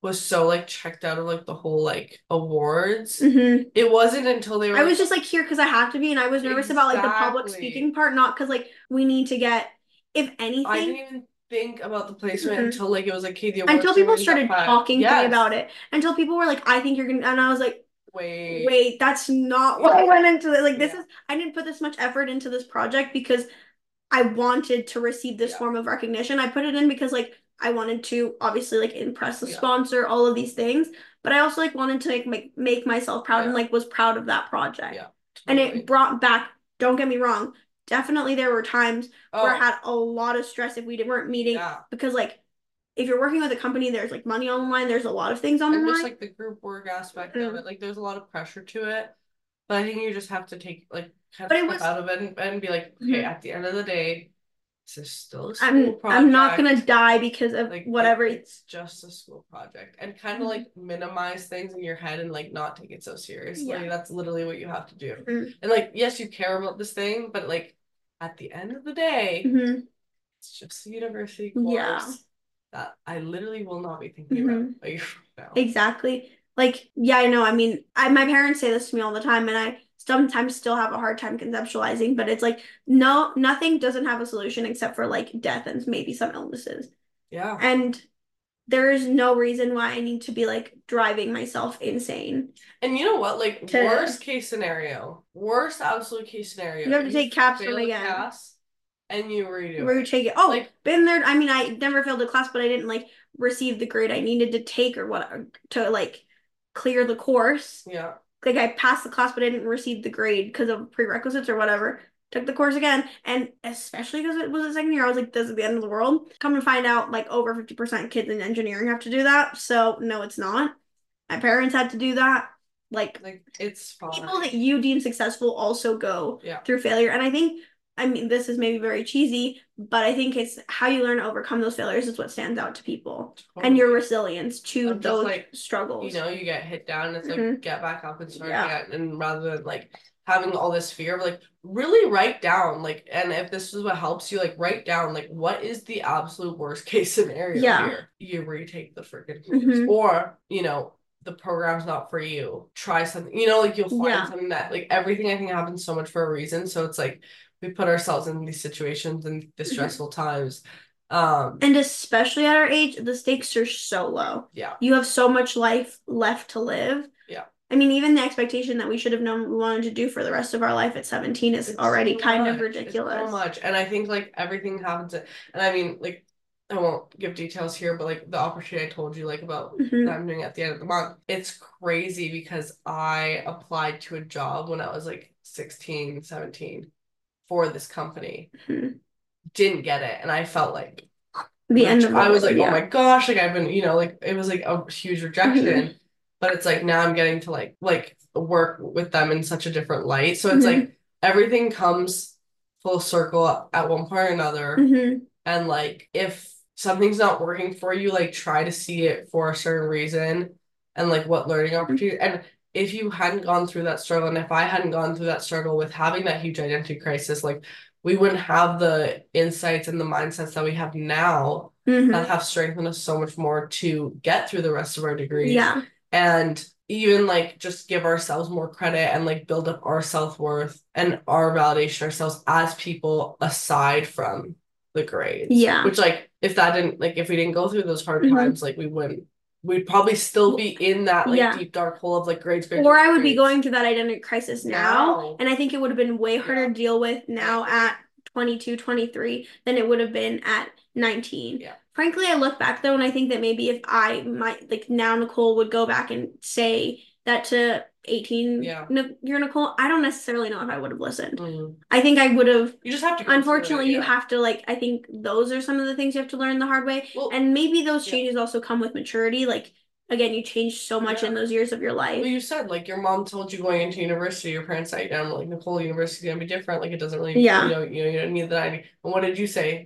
was so like checked out of like the whole like awards. Mm-hmm. It wasn't until they were I was just like here because I have to be, and I was nervous about like the public speaking part, not because like we need to get, if anything. I didn't even think about the placement until like it was like, okay, the awards until people started talking to me about it. Until people were like, I think you're gonna, and I was like, wait, that's not what I went into it. Like this is, I didn't put this much effort into this project because I wanted to receive this form of recognition. I put it in because like I wanted to obviously like impress the sponsor, all of these things, but I also like wanted to like make myself proud and like was proud of that project. Yeah, totally. And it brought back, don't get me wrong, definitely there were times where I had a lot of stress if we weren't meeting because like if you're working with a company, there's like money on the line, there's a lot of things on the line. And just like the group work aspect of it, like there's a lot of pressure to it. But I think you just have to take like kind of step out of it and be like, okay, at the end of the day, this is still a school project. I'm not gonna die because of like whatever. It's just a school project, and kind of like minimize things in your head and like not take it so seriously. Yeah. That's literally what you have to do. And like, yes, you care about this thing, but like at the end of the day, it's just a university course that I literally will not be thinking about a year from now. Exactly. Like, yeah, I know. I mean, my parents say this to me all the time, and I sometimes still have a hard time conceptualizing, but it's like, no, nothing doesn't have a solution except for like death and maybe some illnesses. Yeah. And there is no reason why I need to be like driving myself insane. And you know what? Like, worst case scenario, worst absolute case scenario, you have to take capstone again. And you retake it. Oh, like, been there. I mean, I never failed a class, but I didn't like receive the grade I needed to take or what to like clear the course. Yeah. Like I passed the class, but I didn't receive the grade because of prerequisites or whatever. Took the course again, and especially because it was the second year, I was like, "This is the end of the world." Come to find out, like over 50% kids in engineering have to do that. So no, it's not. My parents had to do that. Like it's fine. People that you deem successful also go through failure, and I think. I mean, this is maybe very cheesy, but I think it's how you learn to overcome those failures is what stands out to people. Totally. And your resilience to those like, struggles. You know, you get hit down, and it's like, get back up and start again. And rather than like having all this fear of like, really write down, like, and if this is what helps you, like, write down, like, what is the absolute worst case scenario here? You retake the freaking course. Or, you know, the program's not for you. Try something, you know, like you'll find something that, like, everything I think happens so much for a reason. So it's like, we put ourselves in these situations and the stressful times. And especially at our age, the stakes are so low. Yeah. You have so much life left to live. Yeah. I mean, even the expectation that we should have known what we wanted to do for the rest of our life at 17 is already kind of ridiculous. It's so much. And I think like everything happens. And I mean, like, I won't give details here, but like the opportunity I told you like about that I'm doing at the end of the month, it's crazy because I applied to a job when I was like 16, 17. For this company, didn't get it, and I felt like the end of the I was like, oh my gosh, like I've been, you know, like it was like a huge rejection, but it's like now I'm getting to like work with them in such a different light. So it's like everything comes full circle at one point or another, and like if something's not working for you, like try to see it for a certain reason, and like what learning opportunity and. If you hadn't gone through that struggle, and if I hadn't gone through that struggle with having that huge identity crisis, like we wouldn't have the insights and the mindsets that we have now that have strengthened us so much more to get through the rest of our degrees. Yeah. And even like just give ourselves more credit and like build up our self-worth and our validation ourselves as people aside from the grades. Yeah. Which like if we didn't go through those hard times, like we'd probably still be in that like deep dark hole of like grades. Or I would be going through that identity crisis now. And I think it would have been way harder to deal with now at 22, 23 than it would have been at 19. Yeah. Frankly, I look back though, and I think that maybe if I might like now Nicole would go back and say that to 18 year Nicole, I don't necessarily know if I would have listened. I think I would have. You just have to. Unfortunately, you have to like. I think those are some of the things you have to learn the hard way, and maybe those changes also come with maturity. Like again, you change so much in those years of your life. Well, you said like your mom told you going into university, your parents sat you down like Nicole, university's gonna be different. Like it doesn't really. Yeah. You don't need that. And what did you say?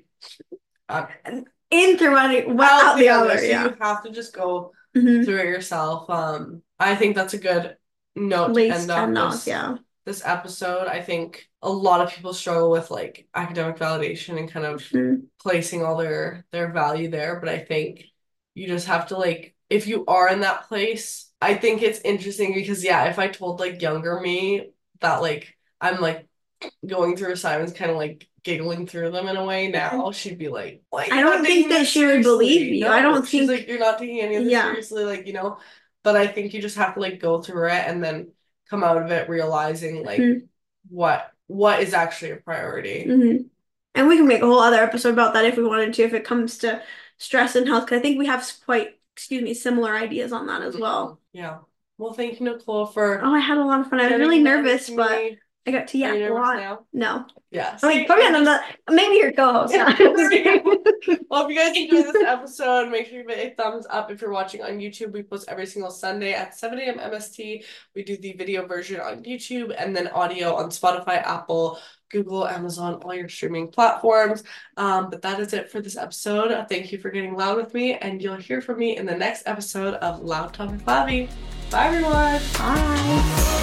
In through one out the other. So you have to just go through it yourself. I think that's a good note to end off this episode. I think a lot of people struggle with like academic validation and kind of placing all their value there, but I think you just have to like if you are in that place, I think it's interesting because yeah, if I told like younger me that like I'm like going through assignments kind of like giggling through them in a way now, she'd be like, "What? I You're not don't think taking that this she would believe seriously." you. I No, don't she's think, like, "You're not taking any of this yeah. seriously," like, you know. But I think you just have to like go through it and then come out of it realizing like what is actually a priority. And we can make a whole other episode about that if we wanted to, if it comes to stress and health, because I think we have quite, similar ideas on that as well. Yeah. Well, thank you, Nicole, for. Oh, I had a lot of fun. I was really nervous, but I got to yak a lot. Now? No. Yeah. I mean, put me on the, maybe your co-host. Well, if you guys enjoyed this episode, make sure you give it a thumbs up. If you're watching on YouTube, we post every single Sunday at 7 a.m. MST. We do the video version on YouTube and then audio on Spotify, Apple, Google, Amazon, all your streaming platforms. But that is it for this episode. Thank you for getting loud with me, and you'll hear from me in the next episode of Loud Talk with Bobby. Bye, everyone. Bye.